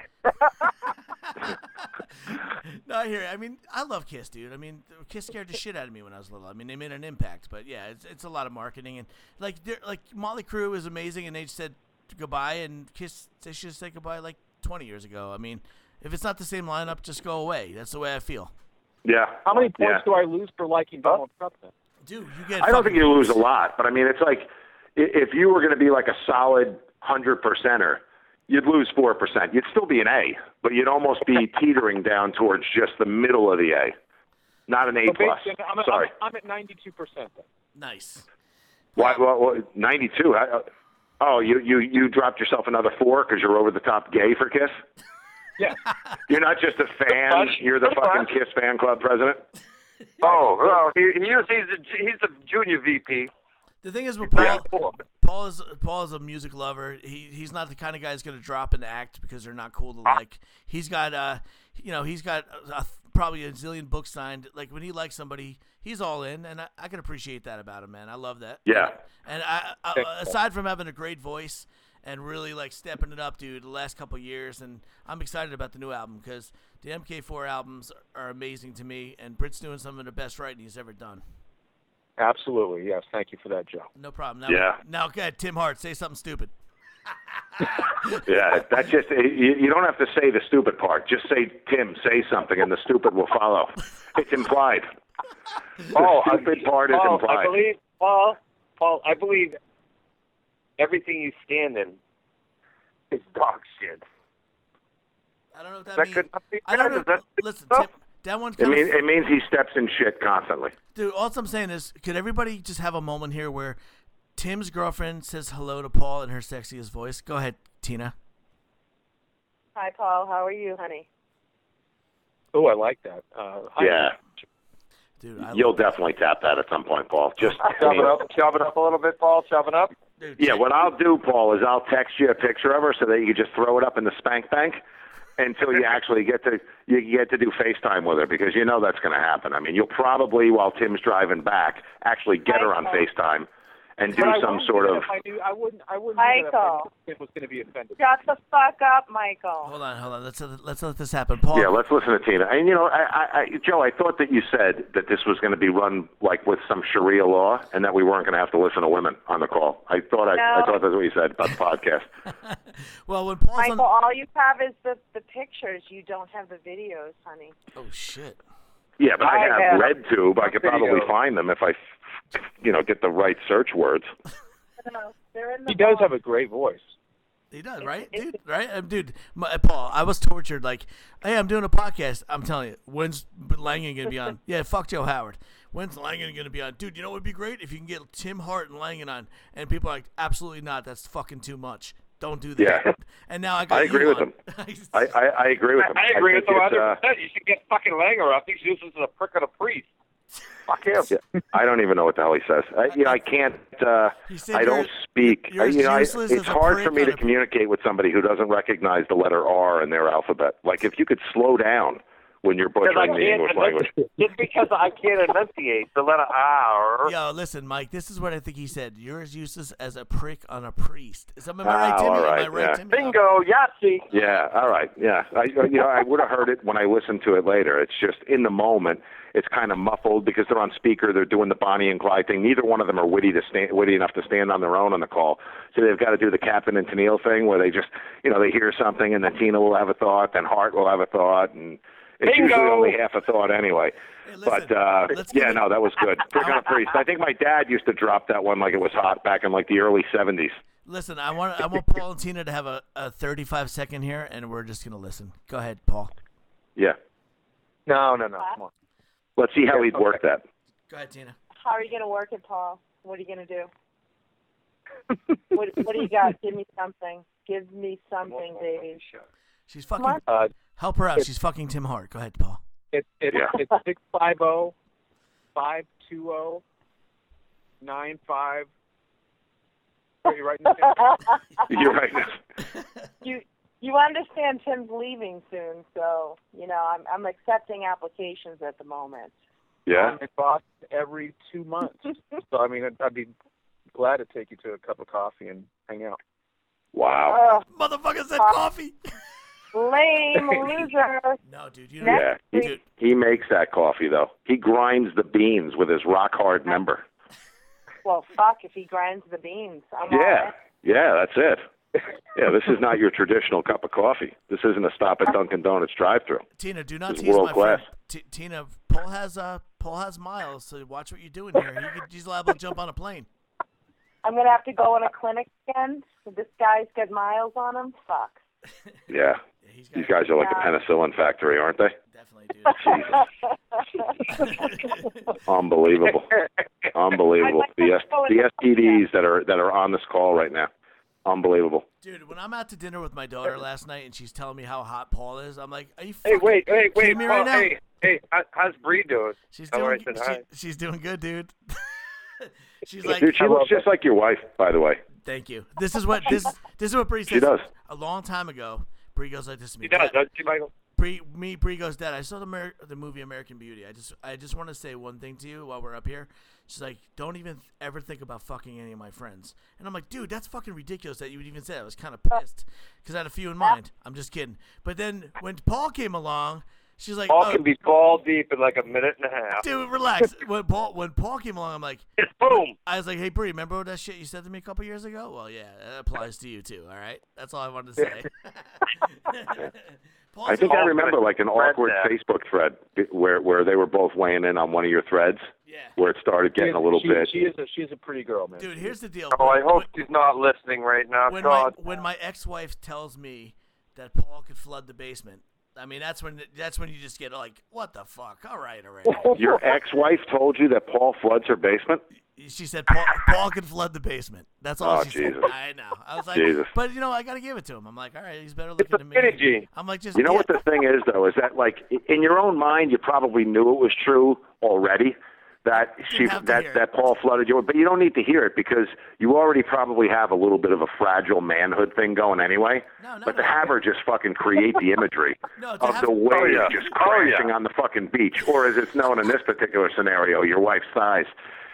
No, I hear you. I mean, I love Kiss, dude. I mean, Kiss scared the shit out of me when I was little. I mean, they made an impact, but yeah, it's it's a lot of marketing and like they're- like Motley Crue is amazing, and they said goodbye, and Kiss they should have said goodbye like twenty years ago. I mean, if it's not the same lineup, just go away. That's the way I feel, yeah. How many points Yeah. do I lose for liking Donald Trump then? dude. You get. I don't fucking think you lose a points. lot, but I mean, it's like i- if you were going to be like a solid hundred percenter, you'd lose four percent. You'd still be an A, but you'd almost be teetering down towards just the middle of the A, not an A So plus. basically, I'm, at- Sorry. I'm, I'm at ninety-two percent then. Nice. Why? Well, well, ninety-two. I, oh, you you you dropped yourself another four because you're over the top gay for Kiss. Yeah. You're not just a fan. You're the fucking Kiss fan club president. Oh, well, he, he is, he's a, he's a junior V P. The thing is with Yeah. Paul, Paul is Paul is a music lover. He he's not the kind of guy who's going to drop an act because they're not cool to like. He's got uh, you know, he's got a, a, probably a zillion books signed. Like when he likes somebody, he's all in, and I, I can appreciate that about him, man. I love that. Yeah. And I, I aside from having a great voice and really like stepping it up, dude, the last couple years, and I'm excited about the new album because the M K four albums are amazing to me, and Britt's doing some of the best writing he's ever done. Absolutely. Yes. Thank you for that, Joe. No problem. Now, Yeah. Now, go ahead, Tim Hart, say something stupid. Yeah, that's just you, you don't have to say the stupid part. Just say Tim, say something, and the stupid will follow. It's implied. Paul, The stupid I, part is Paul, implied. I believe, Paul, Paul, I believe everything you stand in is dog shit. I don't know what that, That means. could not be I don't bad. know. Is that- Listen, Oh. Tim, that one's It kind means of, it means he steps in shit constantly. dude. All I'm saying is, could everybody just have a moment here where Tim's girlfriend says hello to Paul in her sexiest voice? Go ahead, Tina. Hi, Paul. How are you, honey? Oh, I like that. Uh, hi. Yeah, Dude, I you'll love, definitely tap that at some point, Paul. Just I Chop mean, it up, chop it up a little bit, Paul. Chop it up. dude, yeah. Tim- What I'll do, Paul, is I'll text you a picture of her so that you can just throw it up in the spank bank until you actually get to you get to do FaceTime with her, because you know that's going to happen. I mean, you'll probably, while Tim's driving back, actually get her on FaceTime, and do But I some wouldn't sort do that of. if I knew, I wouldn't. I wouldn't do that if I Michael. knew Tim was going to be offended. Shut the fuck up, Michael. Hold on, hold on. Let's let's let this happen, Paul. Yeah, let's listen to Tina. And you know, I, I, I, Joe, I thought that you said that this was going to be run like with some Sharia law, and that we weren't going to have to listen to women on the call. I thought I, No. I thought that's what you said about the podcast. Well, when Paul's Michael, on. all you have is the, the pictures. You don't have the videos, honey. Oh shit. Yeah, but I, I have have RedTube. I could probably video. find them if I, you know, get the right search words. No, they're in the He does vault. have a great voice. He does, right, dude? Right, um, dude. My, Paul, I was tortured. Like, hey, I'm doing a podcast. I'm telling you, when's Langan gonna be on? Yeah, fuck Joe Howard. When's Langan gonna be on? Dude, you know what would be great if you can get Tim Hart and Langan on, and people are like, absolutely not. That's fucking too much. Don't do that. Yeah. And now I got I agree you with on. him. I, I, I agree with him. I agree with think him one it's, uh, hundred percent. You should get fucking Langer up. He's useless as a prick of a priest. Fuck him. Yeah, I don't even know what the hell he says. I, you know, I can't. Uh, He said I don't you're- speak. you're I, as you know, I, useless it's as a hard prick for me on to a- communicate with somebody who doesn't recognize the letter R in their alphabet. Like, if you could slow down when you're Because I butchering the can't English language. enunciate. Just because I can't enunciate the letter R. Yo, listen, Mike. This is what I think he said. You're as useless as a prick on a priest. Is am I Oh, right, Timmy? all right, Am I right, yeah. Timmy? Bingo, Yahtzee. Yeah, all right, yeah. I, you know, I would have heard it when I listened to it later. It's just in the moment, it's kind of muffled because they're on speaker. They're doing the Bonnie and Clyde thing. Neither one of them are witty to stand, witty enough to stand on their own on the call. So they've got to do the Captain and Tennille thing where they just, you know, they hear something and then Tina will have a thought, then Hart will have a thought, and it's Bingo. usually only half a thought anyway. Hey, listen, But uh, let's give yeah, it- no, that was good. Prick on a priest. I think my dad used to drop that one like it was hot back in like the early seventies. Listen, I want I want Paul and Tina to have a, a thirty-five second here, and we're just gonna listen. Go ahead, Paul. Yeah, No, no, no. Come on. let's see how he'd work that. Go ahead, Tina. How are you going to work it, Paul? What are you going to do? what, what do you got? Give me something. Give me something, baby. She's fucking. Come Uh, Help her out. She's fucking Tim Hart. Go ahead, Paul. It's it's Yeah. it's six five zero five two zero nine five. Are you writing this down? You're right. you you understand Tim's leaving soon, so you know I'm I'm accepting applications at the moment. Yeah. I'm in Boston every two months, so I mean I'd, I'd be glad to take you to a cup of coffee and hang out. Wow. Oh, Motherfucker said Uh, coffee. lame loser. No, dude. You Next Yeah. He, Dude. he makes that coffee though. He grinds the beans with his rock hard member. Well, fuck if he grinds the beans. I'm all Yeah. right. Yeah, that's it. Yeah, this is not your traditional cup of coffee. This isn't a stop at Dunkin' Donuts drive-thru. Tina, do not This is tease my world class. friend. T- Tina, Paul has uh, Paul has miles, so watch what you're doing here. He could, he's liable to jump on a plane. I'm gonna have to go in a clinic again. This guy's got miles on him. Fuck. Yeah. Yeah, he's got These guys are like a penicillin factory, aren't they? definitely, dude. Unbelievable. Unbelievable. The S- the S T Ds that are that are on this call right now. Unbelievable. Dude, when I'm out to dinner with my daughter last night and she's telling me how hot Paul is, I'm like, are you Hey, fucking wait, hey, wait. kidding me right oh, now? hey, hey, how, how's Bree doing? She's Tell her doing, I said hi. she, she's doing good, dude. She's like, Dude, she I looks love just like your wife, by the way. thank you. This is what this this is what Bree says. She does. A long time ago, Bree goes like this to me. She does, "Dad," doesn't she, Michael? Bree, me, Bree goes, Dad, I saw the Amer- the movie American Beauty. I just, I just want to say one thing to you while we're up here. She's like, don't even ever think about fucking any of my friends. And I'm like, dude, that's fucking ridiculous that you would even say that. I was kind of pissed because I had a few in mind. I'm just kidding. But then when Paul came along, she's like, Paul oh, can be ball deep in like a minute and a half. dude, relax. when Paul, when Paul came along, I'm like, It's boom. I was like, hey, Bree, remember that shit you said to me a couple years ago? Well, yeah, that applies to you too. All right, that's all I wanted to say. Paul's I think I Paul's remember gonna like an spread awkward that. Facebook thread where where they were both weighing in on one of your threads yeah, where it started getting a little she, bit. She is a she is a pretty girl, man. dude. Here's the deal. Oh, I hope When- she's not listening right now. when my God. when my ex-wife tells me that Paul could flood the basement, I mean that's when that's when you just get like, what the fuck? All right, already. Your ex-wife told you that Paul floods her basement? She said Paul, Paul could flood the basement. That's all Oh, she Jesus. said. I know. I was like, Jesus. but you know, I got to give it to him. I'm like, all right, he's better It's looking a than me. skinny jean. I'm like, just You know yeah. what the thing is, though, is that like in your own mind, you probably knew it was true already. That she Didn't have to that hear it. that Paul flooded you, but you don't need to hear it because you already probably have a little bit of a fragile manhood thing going anyway. No, no, but to no. have her just fucking create the imagery No, to of have- the wave Oh, yeah. just Oh, yeah. crashing on the fucking beach, or as it's known in this particular scenario, your wife's thighs.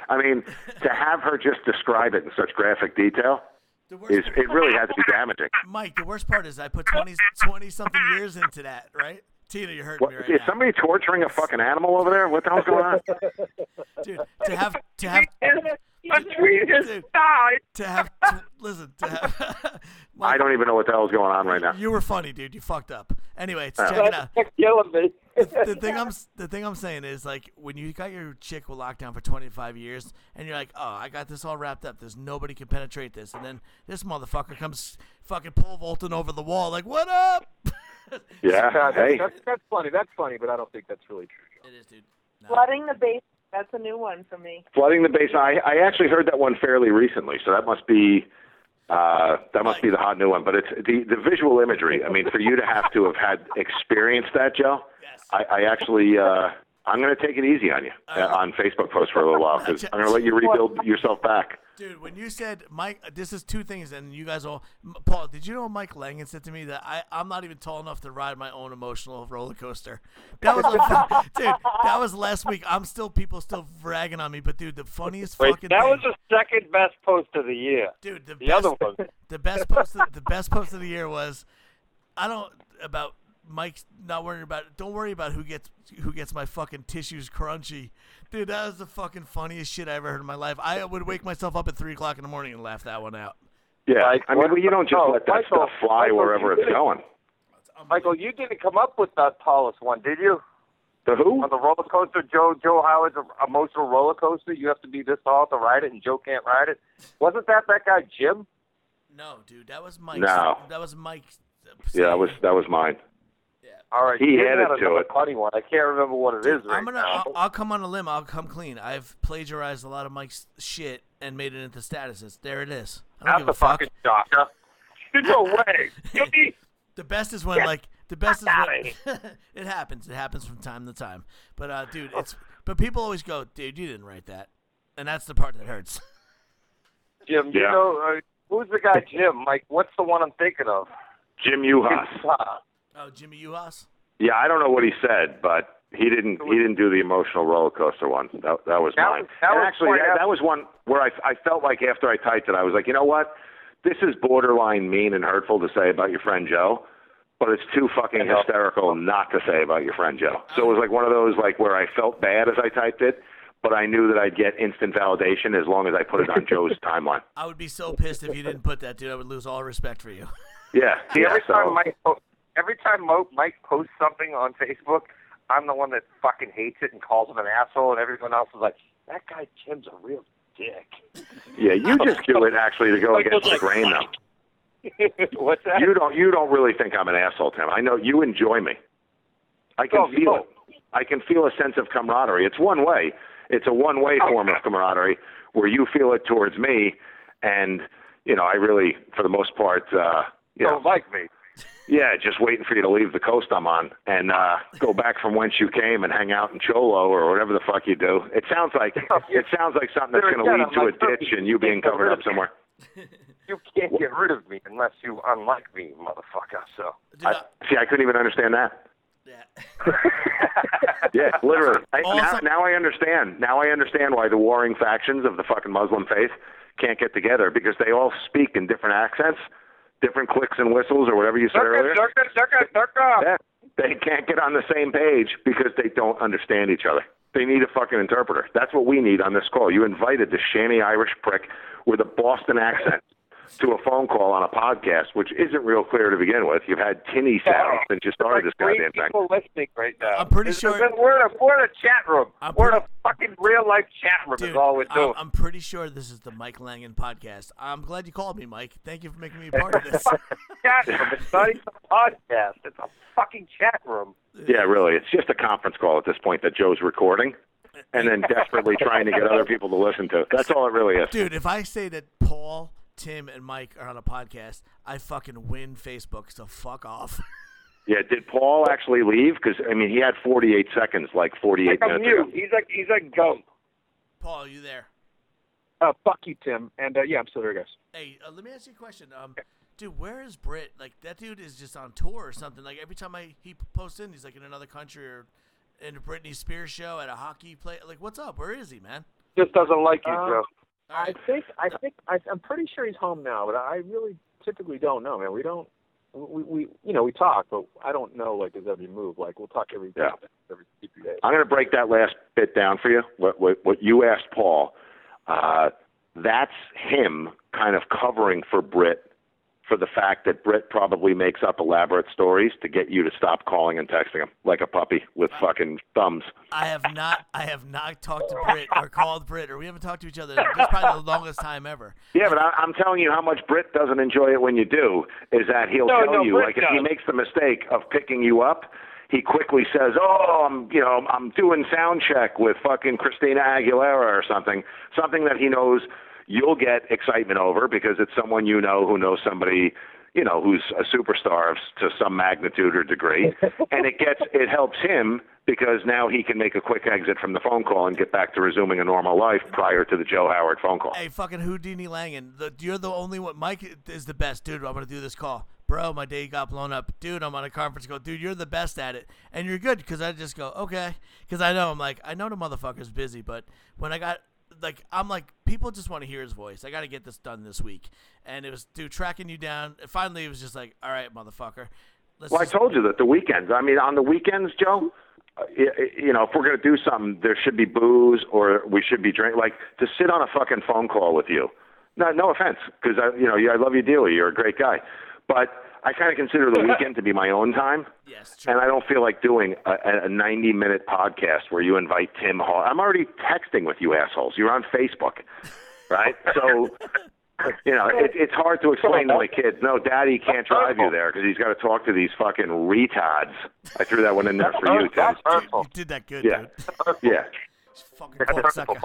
I mean, to have her just describe it in such graphic detail The worst is it really had to be damaging. Mike, the worst part is I put twenty, twenty something years into that, right? Tina, you're hurting What, me right is now. somebody torturing a fucking animal over there? What the hell's going on? Dude, to have to have My tweet has Dude. died. to have to, listen to have I don't even know what the hell's going on right now. You were funny, dude. You fucked up. Anyway, Oh. check it out. That's killing me. The, the thing I'm the thing I'm saying is like when you got your chick with lockdown for twenty-five years and you're like, oh, I got this all wrapped up. There's nobody can penetrate this, and then this motherfucker comes fucking pole vaulting over the wall like, what up? Yeah, that's, hey. that's, that's funny. That's funny, but I don't think that's really true. It is, dude. No. Flooding the base. That's a new one for me. Flooding the basin. I, I actually heard that one fairly recently, so that must be uh, that must be the hot new one. But it's the, the visual imagery. I mean, for you to have to have had experienced that, Joe, Yes. I, I actually uh, I'm going to take it easy on you uh, on Facebook posts for a little while because I'm going to let you rebuild yourself back. Dude, when you said Mike, this is two things, and you guys all, M- Paul, did you know Mike Langen said to me that I, I'm not even tall enough to ride my own emotional roller coaster? That was, dude, that was last week. I'm still, people still bragging on me, but dude, the funniest Wait, fucking that thing, was the second best post of the year. dude, the, The best, other one. the best post, of, the best post of the year was, I don't about Mike's not worrying about. Don't worry about who gets who gets my fucking tissues crunchy. Dude, that was the fucking funniest shit I ever heard in my life. I would wake myself up at three o'clock in the morning and laugh that one out. Yeah, Like, I mean, well, you don't just oh, let that Michael, stuff fly Michael, wherever you it's didn't- going. Michael, you didn't come up with that tallest one, did you? The who? On the roller coaster, Joe Joe Howard's emotional roller coaster, you have to be this tall to ride it, and Joe can't ride it. Wasn't that that guy Jim? No, dude, that was Mike's. No. That was Mike's. Yeah, that was that was mine. All right, He Jim added had to another it. funny one. I can't remember what it is right I'm gonna. now. I'll, I'll come on a limb. I'll come clean. I've plagiarized a lot of Mike's shit and made it into statuses. There it is. I don't That's give a a fuck. fucking shocker. No way. You need- The best is when like the best is Get when it happens. It happens from time to time. But uh, dude, it's but people always go, dude, you didn't write that, and that's the part that hurts. Jim, you Yeah. know, uh, who's the guy Jim? Mike, what's the one I'm thinking of? Jim Uhas. Oh, Jimmy Uhas. Yeah, I don't know what he said, but he didn't. He didn't do the emotional roller coaster one. That that was That mine. was- that and was actually, quite that, a- that was one where I I felt like after I typed it, I was like, you know what, this is borderline mean and hurtful to say about your friend Joe, but it's too fucking I know. hysterical not to say about your friend Joe. So it was like one of those like where I felt bad as I typed it, but I knew that I'd get instant validation as long as I put it on Joe's timeline. I would be so pissed if you didn't put that, dude. I would lose all respect for you. Yeah, See, yeah. every So time Mike, po- every time Mo, Mike posts something on Facebook, I'm the one that fucking hates it and calls him an asshole, and everyone else is like, "That guy Jim's a real dick." yeah, you just do it actually to go Like, against the like, grain, though. What's that? You don't. You don't really think I'm an asshole, Tim. I know you enjoy me. I can Oh, feel no. it. I can feel a sense of camaraderie. It's one way. It's a one-way form of camaraderie where you feel it towards me, and you know, I really, for the most part, uh, you know, don't like me. yeah, just waiting for you to leave the coast I'm on and uh, go back from whence you came and hang out in Cholo or whatever the fuck you do. It sounds like it sounds like something that's There going to again, lead to I'm a like, ditch and you being covered up somewhere. You can't get rid of me unless you unlike me, motherfucker. So. Dude, I, I- see, I couldn't even understand that. yeah. Yeah, literally. I, now, Also- now I understand. Now I understand why the warring factions of the fucking Muslim faith can't get together because they all speak in different accents, different clicks and whistles, or whatever you said earlier. Durka, Durka, Durka. Yeah, they can't get on the same page because they don't understand each other. They need a fucking interpreter. That's what we need on this call. You invited the shanty Irish prick with a Boston accent to a phone call on a podcast, which isn't real clear to begin with. You've had tinny sounds since you started this Three goddamn thing. people listening right now. I'm pretty This is- sure- we're in a we're in a chat room. I'm we're in pretty- a fucking real life chat room. Dude, is all we're I'm, doing. I'm pretty sure this is the Mike Langen podcast. I'm glad you called me, Mike. Thank you for making me a part of this. chat room. It's not even a podcast. It's a fucking chat room. Yeah, really. It's just a conference call at this point that Joe's recording and then desperately trying to get other people to listen to. That's all it really is. Dude, if I say that Paul, Tim, and Mike are on a podcast, I fucking win Facebook, so fuck off. Yeah, did Paul actually leave? Because, I mean, he had forty-eight seconds, like forty-eight Like a minutes ago. mute. He's like he's like gump. Paul, are you there? Uh, fuck you, Tim. And uh, yeah, I'm still there, guys. Hey, uh, let me ask you a question. Um, dude, where is Britt? Like, that dude is just on tour or something. Like, every time I he posts in, he's like in another country or in a Britney Spears show at a hockey play. Like, what's up? Where is he, man? Just doesn't like you, Uh, Joe. I think I think I, I'm pretty sure he's home now, but I really typically don't know, man. We don't. We, we you know we talk, but I don't know like his every move. Like we'll talk every Yeah. every few days. I'm going to break that last bit down for you. What, what, what you asked Paul, uh, that's him kind of covering for Britt for the fact that Britt probably makes up elaborate stories to get you to stop calling and texting him like a puppy with fucking thumbs. I have not. I have not talked to Britt or called Britt, or we haven't talked to each other. This is probably the longest time ever. Yeah, but I, I'm telling you how much Britt doesn't enjoy it when you do, is that he'll No, tell no, you, Britt like if he does. makes the mistake of picking you up, he quickly says, oh, I'm, you know, I'm doing sound check with fucking Christina Aguilera or something, something that he knows you'll get excitement over because it's someone you know who knows somebody, you know, who's a superstar of, to some magnitude or degree, and it gets it helps him because now he can make a quick exit from the phone call and get back to resuming a normal life prior to the Joe Howard phone call. Hey, fucking Houdini Langan, the, you're the only one. Mike is the best, dude. I'm gonna do this call, bro. My day got blown up, dude. I'm on a conference call, dude. You're the best at it, and you're good because I just go okay, because I know I'm like I know the motherfucker's busy, but when I got like I'm like people just want to hear his voice. I got to get this done this week, and it was dude tracking you down. Finally, it was just like, all right, motherfucker. Let's Well, I just- told you that the weekends. I mean, on the weekends, Joe, uh, y- you know, if we're going to do something, there should be booze or we should be drinking. Like, to sit on a fucking phone call with you. No, no offense, because, I, you know, I love you dearly. You're a great guy. But I kind of consider the weekend to be my own time. Yes, true. And I don't feel like doing a ninety-minute podcast where you invite Tim Hall. I'm already texting with you assholes. You're on Facebook, right? So, you know, it, it's hard to explain to my kids, no, Daddy can't drive you there because he's got to talk to these fucking retards. I threw that one in there for you, Tim. That's Dude, hurtful. you did that good, Yeah, dude. yeah. Fucking cocksucker.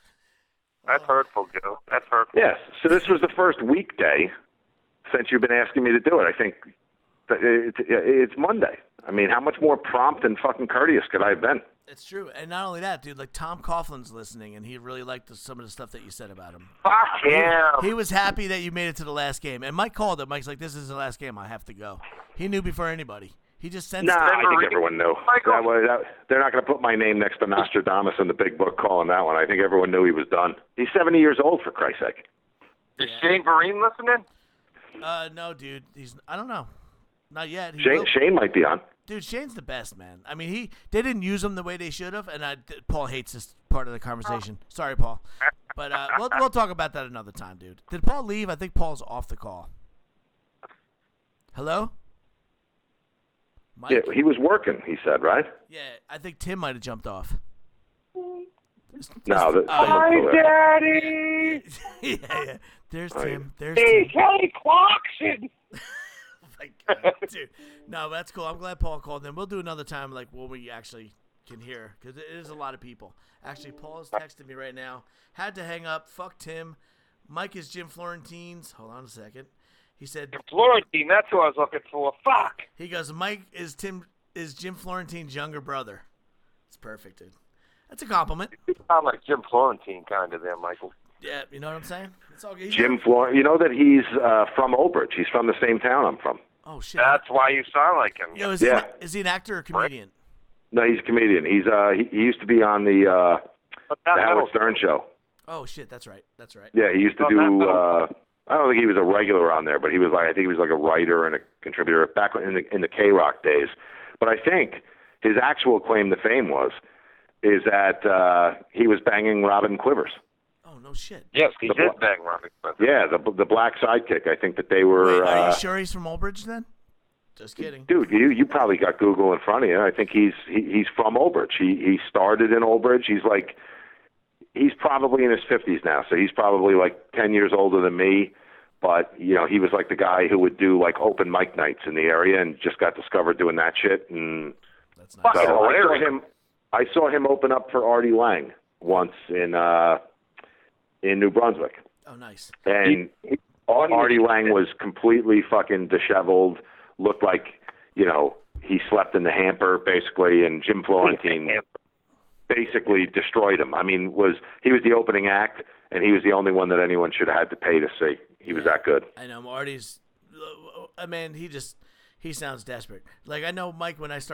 That's hurtful, Joe. That's hurtful. Yes. So this was the first weekday since you've been asking me to do it. I think that it, it, it's Monday. I mean, how much more prompt and fucking courteous could I have been? It's true, and not only that, dude. Like Tom Coughlin's listening, and he really liked the, some of the stuff that you said about him. Fuck him. He was happy that you made it to the last game, and Mike called it. Mike's like, "This is the last game. I have to go." He knew before anybody. He just sensed Nah, it. I think everyone knew. Michael. That was, that, they're not going to put my name next to Nostradamus in the big book calling that one. I think everyone knew he was done. He's seventy years old, for Christ's sake. Is Shane Vereen listening? Uh, no, dude. He's. I don't know. Not yet. He Shane, will. Shane might be on. Dude, Shane's the best, man. I mean, he they didn't use him the way they should have, and I, Paul hates this part of the conversation. Sorry, Paul, but uh, we'll we'll talk about that another time, dude. Did Paul leave? I think Paul's off the call. Hello, Mike. Yeah, he was working, he said, right? Yeah, I think Tim might have jumped off. No, that, Oh. someone threw it. Daddy. yeah, yeah. There's Oh, Tim. There's Hey, Tim. Kelly Clarkson. Oh my God, dude. No, that's cool. I'm glad Paul called in. We'll do another time, like when we actually can hear, because it is a lot of people. Actually, Paul is texting me right now. Had to hang up. Fuck Tim. Mike is Jim Florentine's. Hold on a second. He said Florentine, that's who I was looking for. Fuck. he goes. Mike is Tim is Jim Florentine's younger brother. It's perfect, dude. That's a compliment. You sound like Jim Florentine kind of there, Michael. Yeah, you know what I'm saying? It's all good. He's Jim Flor. You know that he's uh, from Old Bridge. He's from the same town I'm from. Oh shit. That's why you sound like him. Yo, is Yeah. he is he an actor or comedian? No, he's a comedian. He's uh, he, he used to be on the, uh, But the that Howard metal- Stern show. Oh shit, that's right. That's right. Yeah, he used to Oh, that do. metal- Uh, I don't think he was a regular on there, but he was like I think he was like a writer and a contributor back in the in the K Rock days. But I think his actual claim to fame was is that uh, he was banging Robin Quivers. Oh no shit. Yes, he The did blo- bang Robin Quivers. Yeah, the the black sidekick. I think that they were. Wait, are uh, you sure he's from Old Bridge then? Just kidding. Dude, you you probably got Google in front of you. I think he's he, he's from Old Bridge. He he started in Old Bridge. He's like he's probably in his fifties now, so he's probably like ten years older than me. But you know, he was like the guy who would do like open mic nights in the area, and just got discovered doing that shit. And That's so nice. Fucking I saw hilarious. him. I saw him open up for Artie Lang once in uh in New Brunswick. Oh nice. And Artie Lang was completely fucking disheveled, looked like, you know, he slept in the hamper, basically, and Jim Florentine basically destroyed him. I mean, was he was the opening act, and he was the only one that anyone should have had to pay to see. He was that good. I know Marty's. I mean, he just he sounds desperate. Like I know Mike when I start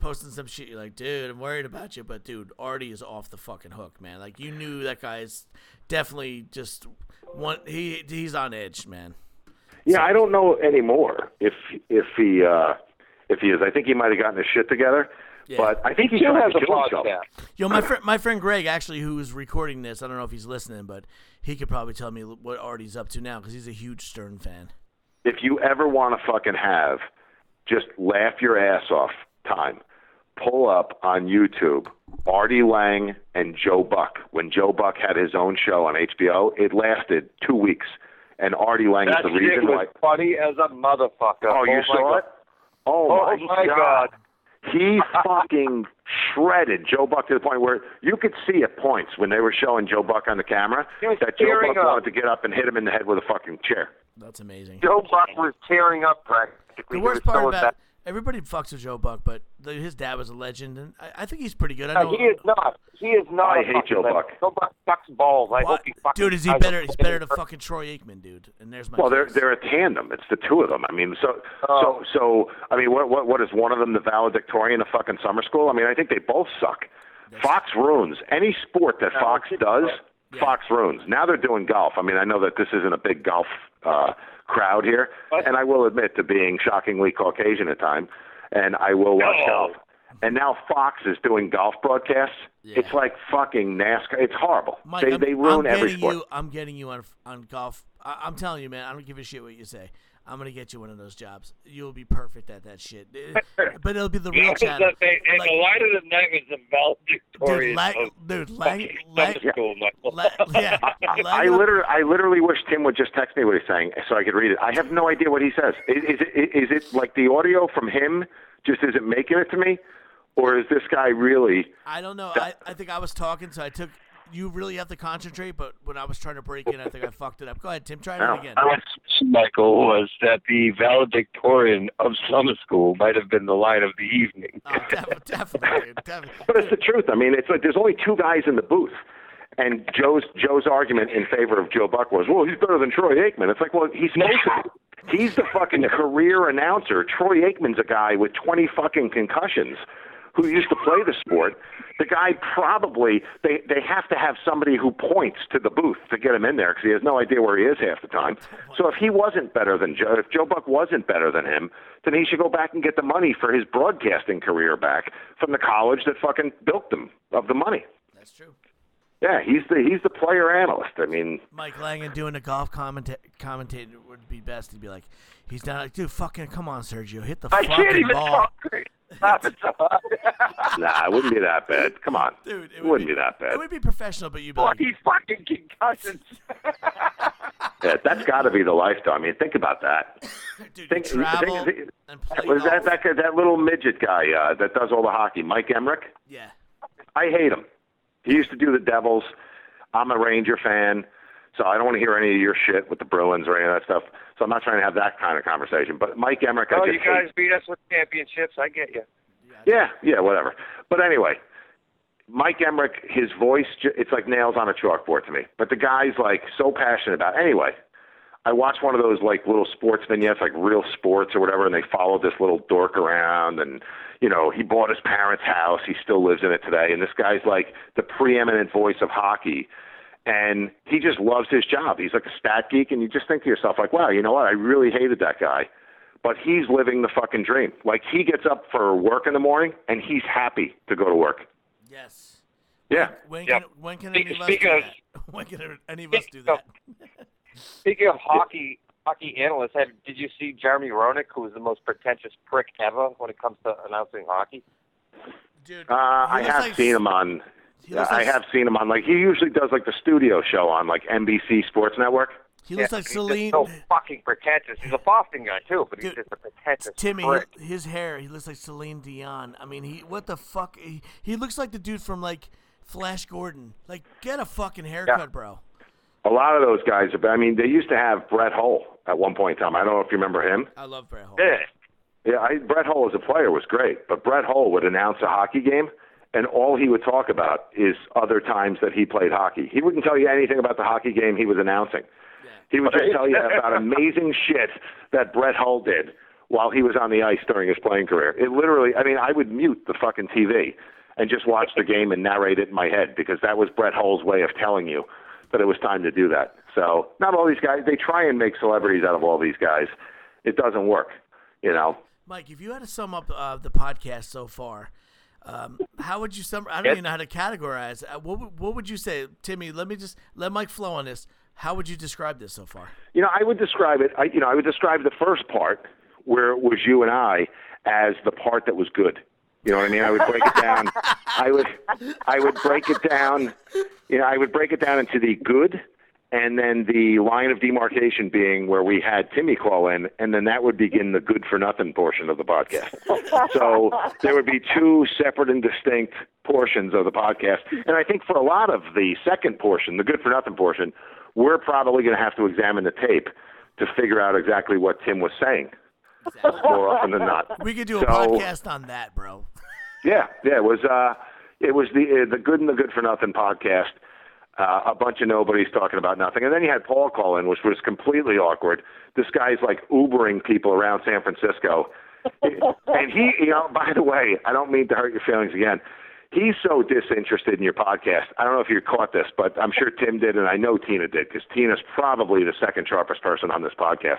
posting some shit. You're like, dude, I'm worried about you, but dude, Artie is off the fucking hook, man. Like you knew that guy's definitely just one. He he's on edge, man. Yeah, So- I don't know anymore if if he uh, if he is. I think he might have gotten his shit together, Yeah. but I think he Still tried has to a kill himself. podcast. Yo, my friend, my friend Greg, actually, who's recording this, I don't know if he's listening, but he could probably tell me what Artie's up to now because he's a huge Stern fan. If you ever want to fucking have just laugh your ass off time, pull up on YouTube Artie Lang and Joe Buck. When Joe Buck had his own show on H B O, it lasted two weeks. And Artie Lang That is the shit reason was why. funny as a motherfucker. Oh, you my saw God. it? Oh, Oh, my, my God. God. He fucking shredded Joe Buck to the point where you could see at points when they were showing Joe Buck on the camera He was that Joe tearing Buck up. wanted to get up and hit him in the head with a fucking chair. That's amazing. Joe Buck was tearing up practically. The He worst was part so about bad. everybody fucks with Joe Buck, but the, his dad was a legend, and I, I think he's pretty good. I No, know. he is not. He is not. I a hate fucking Joe legend. Buck. Joe Buck sucks balls. I What? hope he fucking Dude, is he dies better? of He's better than fucking- fucking Troy Aikman, dude. And there's my. Well, they're case. they're a tandem. It's the two of them. I mean, so Oh. so so. I mean, what what what is one of them the valedictorian of fucking summer school? I mean, I think they both suck. Fox ruins any sport that No, Fox it's- does. Yeah. Fox ruins. Now they're doing golf. I mean, I know that this isn't a big golf uh, crowd here, What? and I will admit to being shockingly Caucasian at times, and I will watch No. golf. And now Fox is doing golf broadcasts. Yeah. It's like fucking NASCAR. It's horrible. Mike, they I'm, they ruin I'm every getting sport. you. I'm getting you on on golf. I, I'm telling you, man. I don't give a shit what you say. I'm gonna get you one of those jobs. You'll be perfect at that shit. But it'll be the real Yeah, channel. and the Like, light of the night was the valedictorian dude, Lang, of dude, Lang, fucking Lang, summer school, Michael. La, yeah, I Lang- literally, I literally wish Tim would just text me what he's saying so I could read it. I have no idea what he says. Is, is it is it like the audio from him just isn't making it to me, or is this guy really? I don't know. I, I think I was talking, so I took. You really have to concentrate, but when I was trying to break in, I think I fucked it up. Go ahead, Tim. Try No. it again. What Michael was that the valedictorian of summer school might have been the line of the evening. Oh, def- definitely, dude, definitely. But it's the truth. I mean, it's like there's only two guys in the booth, and Joe's Joe's argument in favor of Joe Buck was, well, he's better than Troy Aikman. It's like, well, he's supposed to be. He's the fucking career announcer. Troy Aikman's a guy with twenty fucking concussions who used to play the sport. The guy probably, they, they have to have somebody who points to the booth to get him in there because he has no idea where he is half the time. So if he wasn't better than Joe, if Joe Buck wasn't better than him, then he should go back and get the money for his broadcasting career back from the college that fucking bilked him of the money. That's true. Yeah, he's the he's the player analyst. I mean, Mike Langen doing a golf commenta- commentator would be best. He'd be like, he's down like, dude, fucking come on, Sergio, hit the I fucking can't even ball. talk. Stop it. nah, it wouldn't be that bad. Come on, Dude, it it would wouldn't be, be that bad. It would be professional, but you'd be like, Forty fucking concussions. Yeah, that's got to be the lifestyle. I mean, think about that. dude, Think, you travel think- and play was that golf. that that little midget guy uh, that does all the hockey, Mike Emmerich? Yeah. I hate him. He used to do the Devils. I'm a Ranger fan, so I don't want to hear any of your shit with the Bruins or any of that stuff. So I'm not trying to have that kind of conversation. But Mike Emmerich, I Oh, just you guys hate. beat us with championships. I get you. Yeah, yeah, whatever. But anyway, Mike Emmerich, his voice, ju- it's like nails on a chalkboard to me. But the guy's like so passionate about it. Anyway, I watched one of those like little sports vignettes, like Real Sports or whatever, and they followed this little dork around, and you know he bought his parents' house. He still lives in it today, and this guy's like the preeminent voice of hockey, and he just loves his job. He's like a stat geek, and you just think to yourself like, wow, you know what? I really hated that guy, but he's living the fucking dream. Like he gets up for work in the morning, and he's happy to go to work. Yes. Yeah. When Yep. can when can Speak- any of us speaking do of- that? When can any of us do Speaking of- that? Speaking of hockey, hockey analysts, have, did you see Jeremy Roenick, who is the most pretentious prick ever when it comes to announcing hockey? Dude, Uh, I he looks have like- seen him on. he looks I like- have seen him on. Like he usually does like the studio show on like N B C Sports Network. He looks Yeah, like he's Celine. just so fucking pretentious. He's a Boston guy too, but he's Dude, just a pretentious Timmy, prick. his hair, he looks like Celine Dion. I mean, he what the fuck? He, he looks like the dude from like Flash Gordon. Like, get a fucking haircut, Yeah. bro. A lot of those guys. Are, I mean, they used to have Brett Hull at one point in time. I don't know if you remember him. I love Brett Hull. Yeah. Yeah, I, Brett Hull as a player was great, but Brett Hull would announce a hockey game, and all he would talk about is other times that he played hockey. He wouldn't tell you anything about the hockey game he was announcing. He would just tell you about amazing shit that Brett Hull did while he was on the ice during his playing career. It literally, I mean, I would mute the fucking T V and just watch the game and narrate it in my head because that was Brett Hull's way of telling you that it was time to do that. So not all these guys, they try and make celebrities out of all these guys. It doesn't work, you know. Mike, if you had to sum up uh, the podcast so far, um, how would you sum? I don't even know how to categorize. Uh, what would- what would you say, Timmy? Let me just let Mike flow on this. How would you describe this so far? You know, I would describe it. I, you know, I would describe the first part where it was you and I as the part that was good. You know what I mean? I would break it down. I would, I would break it down. You know, I would break it down into the good, and then the line of demarcation being where we had Timmy call in, and then that would begin the good for nothing portion of the podcast. So there would be two separate and distinct portions of the podcast. And I think for a lot of the second portion, the good for nothing portion, we're probably going to have to examine the tape to figure out exactly what Tim was saying. Exactly. More often than not. We could do a So- podcast on that, bro. Yeah, yeah, it was uh, it was the uh, the good and the good for nothing podcast. Uh, a bunch of nobodies talking about nothing, and then you had Paul call in, which was completely awkward. This guy's like Ubering people around San Francisco, and he, you know, by the way, I don't mean to hurt your feelings again. He's so disinterested in your podcast. I don't know if you caught this, but I'm sure Tim did, and I know Tina did, because Tina's probably the second sharpest person on this podcast.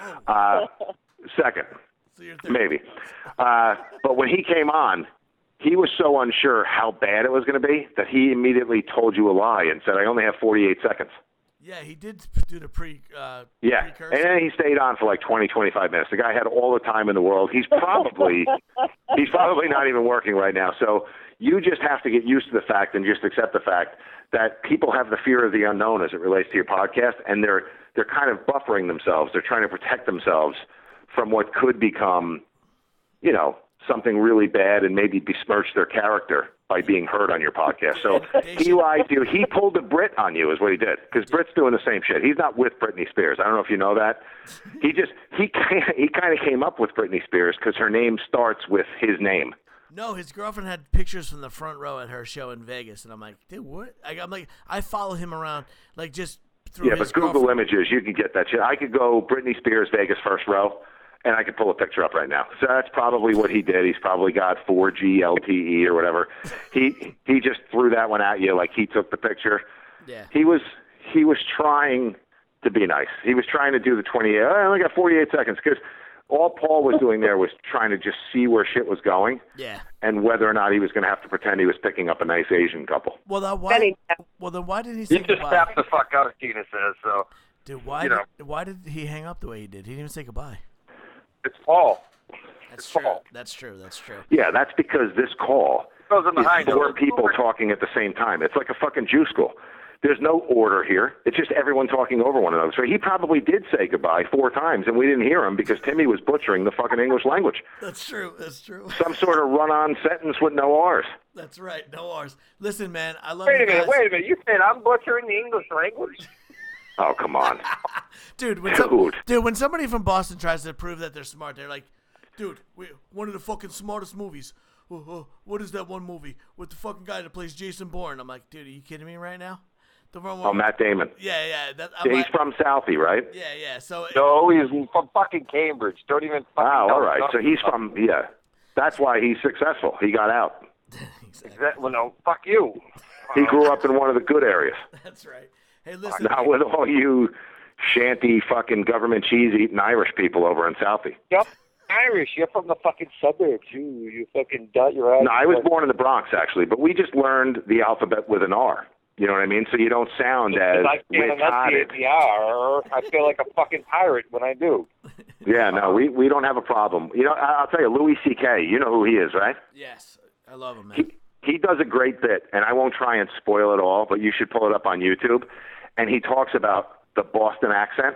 Uh, second, So you're third. maybe. Uh, but when he came on, he was so unsure how bad it was going to be that he immediately told you a lie and said, I only have forty-eight seconds. Yeah, he did do the pre. Uh, Yeah, precursor. and then he stayed on for like twenty, twenty-five minutes. The guy had all the time in the world. He's probably he's probably not even working right now. So you just have to get used to the fact and just accept the fact that people have the fear of the unknown as it relates to your podcast, and they're they're kind of buffering themselves. They're trying to protect themselves from what could become, you know, something really bad and maybe besmirch their character by being heard on your podcast. So he lied to you. He pulled a Brit on you is what he did, because Brit's doing the same shit. He's not with Britney Spears. I don't know if you know that. He just, he, he kind of came up with Britney Spears because her name starts with his name. No, his girlfriend had pictures from the front row at her show in Vegas, and I'm like, dude, what? I, I'm like, I follow him around, like just through Yeah, his but Google girlfriend. Images, you can get that shit. I could go Britney Spears, Vegas first row, and I could pull a picture up right now. So that's probably what he did. He's probably got four G L T E or whatever. He he just threw that one at you like he took the picture. Yeah. He was he was trying to be nice. He was trying to do the twenty-eight. I only got forty-eight seconds because all Paul was doing there was trying to just see where shit was going Yeah. and whether or not he was going to have to pretend he was picking up a nice Asian couple. Well, then why? Benny. Well, then why did he He say just goodbye? tapped the fuck out, Tina says. So Dude, why? you Did, know. why did he hang up the way he did? He didn't even say goodbye. it's Paul. That's It's true. Paul. That's true. That's true. Yeah, that's because this call It goes in the is high four note. people talking at the same time. It's like a fucking Jew school. There's no order here. It's just everyone talking over one another. So he probably did say goodbye four times, and we didn't hear him because Timmy was butchering the fucking English language. That's true. That's true. Some sort of run-on sentence with no R's. That's right. No R's. Listen, man, I love Wait you a minute, guys. wait a minute. You said I'm butchering the English language? Oh, come on. Dude, when some, Dude. dude, when somebody from Boston tries to prove that they're smart, they're like, dude, we, one of the fucking smartest movies. Oh, oh, what is that one movie with the fucking guy that plays Jason Bourne? I'm like, dude, are you kidding me right now? The wrong one. Oh, Matt Damon. Yeah, yeah. That, I'm Yeah, he's like, from Southie, right? yeah, yeah. So No, he's from fucking Cambridge. Don't even fucking Wow, tell all me right. So nothing. he's from, yeah. That's why he's successful. He got out. exactly. That, well, no, fuck you. He grew up in one of the good areas. That's right. Hey, listen. Not with all you shanty fucking government cheese-eating Irish people over in Southie. Yep. Irish. You're from the fucking suburbs. You, you fucking dot your ass. No, I was born in the Bronx, actually, but we just learned the alphabet with an R. You know what I mean? So you don't sound as I can't enunciate retarded. the R. I feel like a fucking pirate when I do. Yeah, no, we, we don't have a problem. You know, I- I'll tell you, Louis C K, you know who he is, right? Yes, I love him, man. He, he does a great bit, and I won't try and spoil it all, but you should pull it up on YouTube. And he talks about the Boston accent.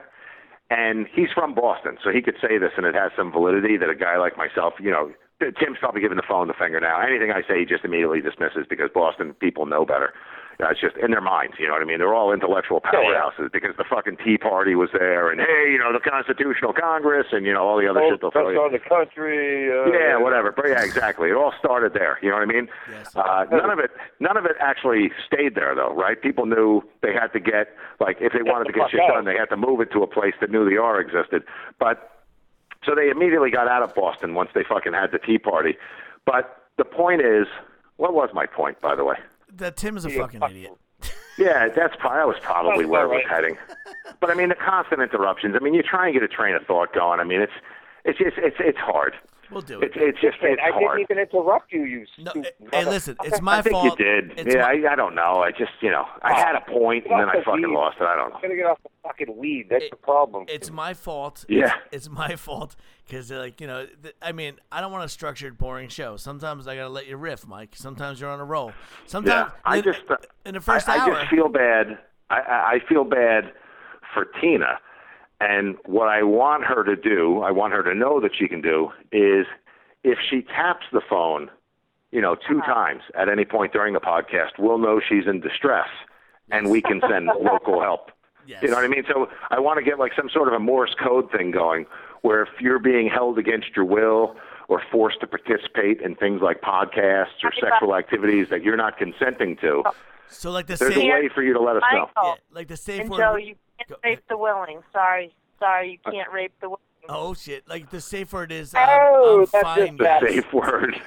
And he's from Boston, so he could say this, and it has some validity that a guy like myself, you know, Tim's probably giving the phone the finger now. Anything I say, he just immediately dismisses because Boston people know better. Uh, it's just in their minds, you know what I mean? They're all intellectual powerhouses because the fucking Tea Party was there, and hey, you know, the Constitutional Congress, and you know all the other Oh, shit they'll tell best you. on the country. Uh, Yeah, whatever. But yeah, exactly. It all started there. You know what I mean? Yes. Uh, none of it. None of it actually stayed there, though, right? People knew they had to get like if they wanted to the get fuck shit out. done, they had to move it to a place that knew the R existed. But So they immediately got out of Boston once they fucking had the Tea Party. But the point is, what was my point, by the way? That Tim is a fucking idiot. Yeah, that's probably, that was probably That's where it all was right. heading. But I mean, the constant interruptions. I mean, you try and get a train of thought going. I mean, it's it's just it's it's hard. We'll do it. It's it's just it's I hard. didn't even interrupt you, you No, stupid hey, mother- listen, it's my I think fault. you did. It's yeah, my- I, I don't know. I just you know I had a point and then I fucking lost it. I don't know. I'm gonna get off the fucking weed. That's It- the problem. It's my fault. Yeah. It's, it's my fault because, like, you know, th- I mean, I don't want a structured, boring show. Sometimes I got to let you riff, Mike. Sometimes you're on a roll. Sometimes, Yeah, I in, just uh, in the first I, hour. I just feel bad. I, I I feel bad for Tina, and what I want her to do, I want her to know that she can do, is if she taps the phone, you know, two times at any point during the podcast, we'll know she's in distress, and we can send local help. Yes. You know what I mean? So I want to get like some sort of a Morse code thing going, where if you're being held against your will or forced to participate in things like podcasts or sexual activities that you're not consenting to, So, like the there's safe, a way for you to let us know. yeah, Michael like the safe and word. Joe, you can't Go- rape the willing. Sorry, sorry, you can't rape the willing. Oh shit! Like the safe word is. Um, Oh, I'm that's fine. just The guys. bad. safe word.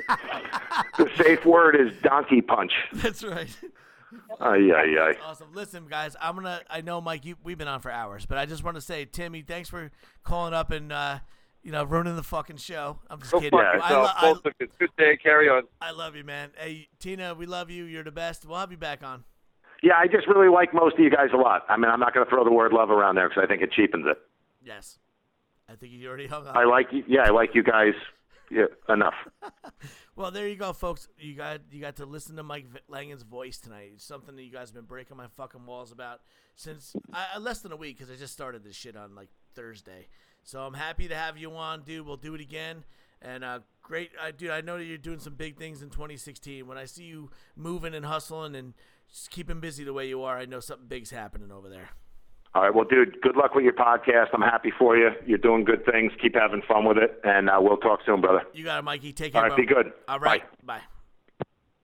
The safe word is donkey punch. That's right. Ay, ay, ay. Awesome. Listen, guys, I'm gonna. I know, Mike, you, we've been on for hours, but I just want to say, Timmy, thanks for calling up and uh, you know, ruining the fucking show. I'm just Go kidding. fuck Yeah, I, yourself. lo- I, Both of you. Good day. Carry on. I love you, man. Hey, Tina, we love you. You're the best. We'll have you back on. Yeah, I just really like most of you guys a lot. I mean, I'm not going to throw the word love around there because I think it cheapens it. Yes. I think you already hung up. I like you. Yeah, I like you guys yeah, enough. Well, there you go, folks. You got you got to listen to Mike V- Langen's voice tonight. It's something that you guys have been breaking my fucking walls about since uh, less than a week because I just started this shit on like Thursday. So I'm happy to have you on, dude. We'll do it again. And uh, great, uh, dude. I know that you're doing some big things in twenty sixteen. When I see you moving and hustling and just keeping busy the way you are, I know something big's happening over there. All right, well, dude, good luck with your podcast. I'm happy for you. You're doing good things. Keep having fun with it, and uh, we'll talk soon, brother. You got it, Mikey. Take All care, right, bro. be good. All right, Bye. bye.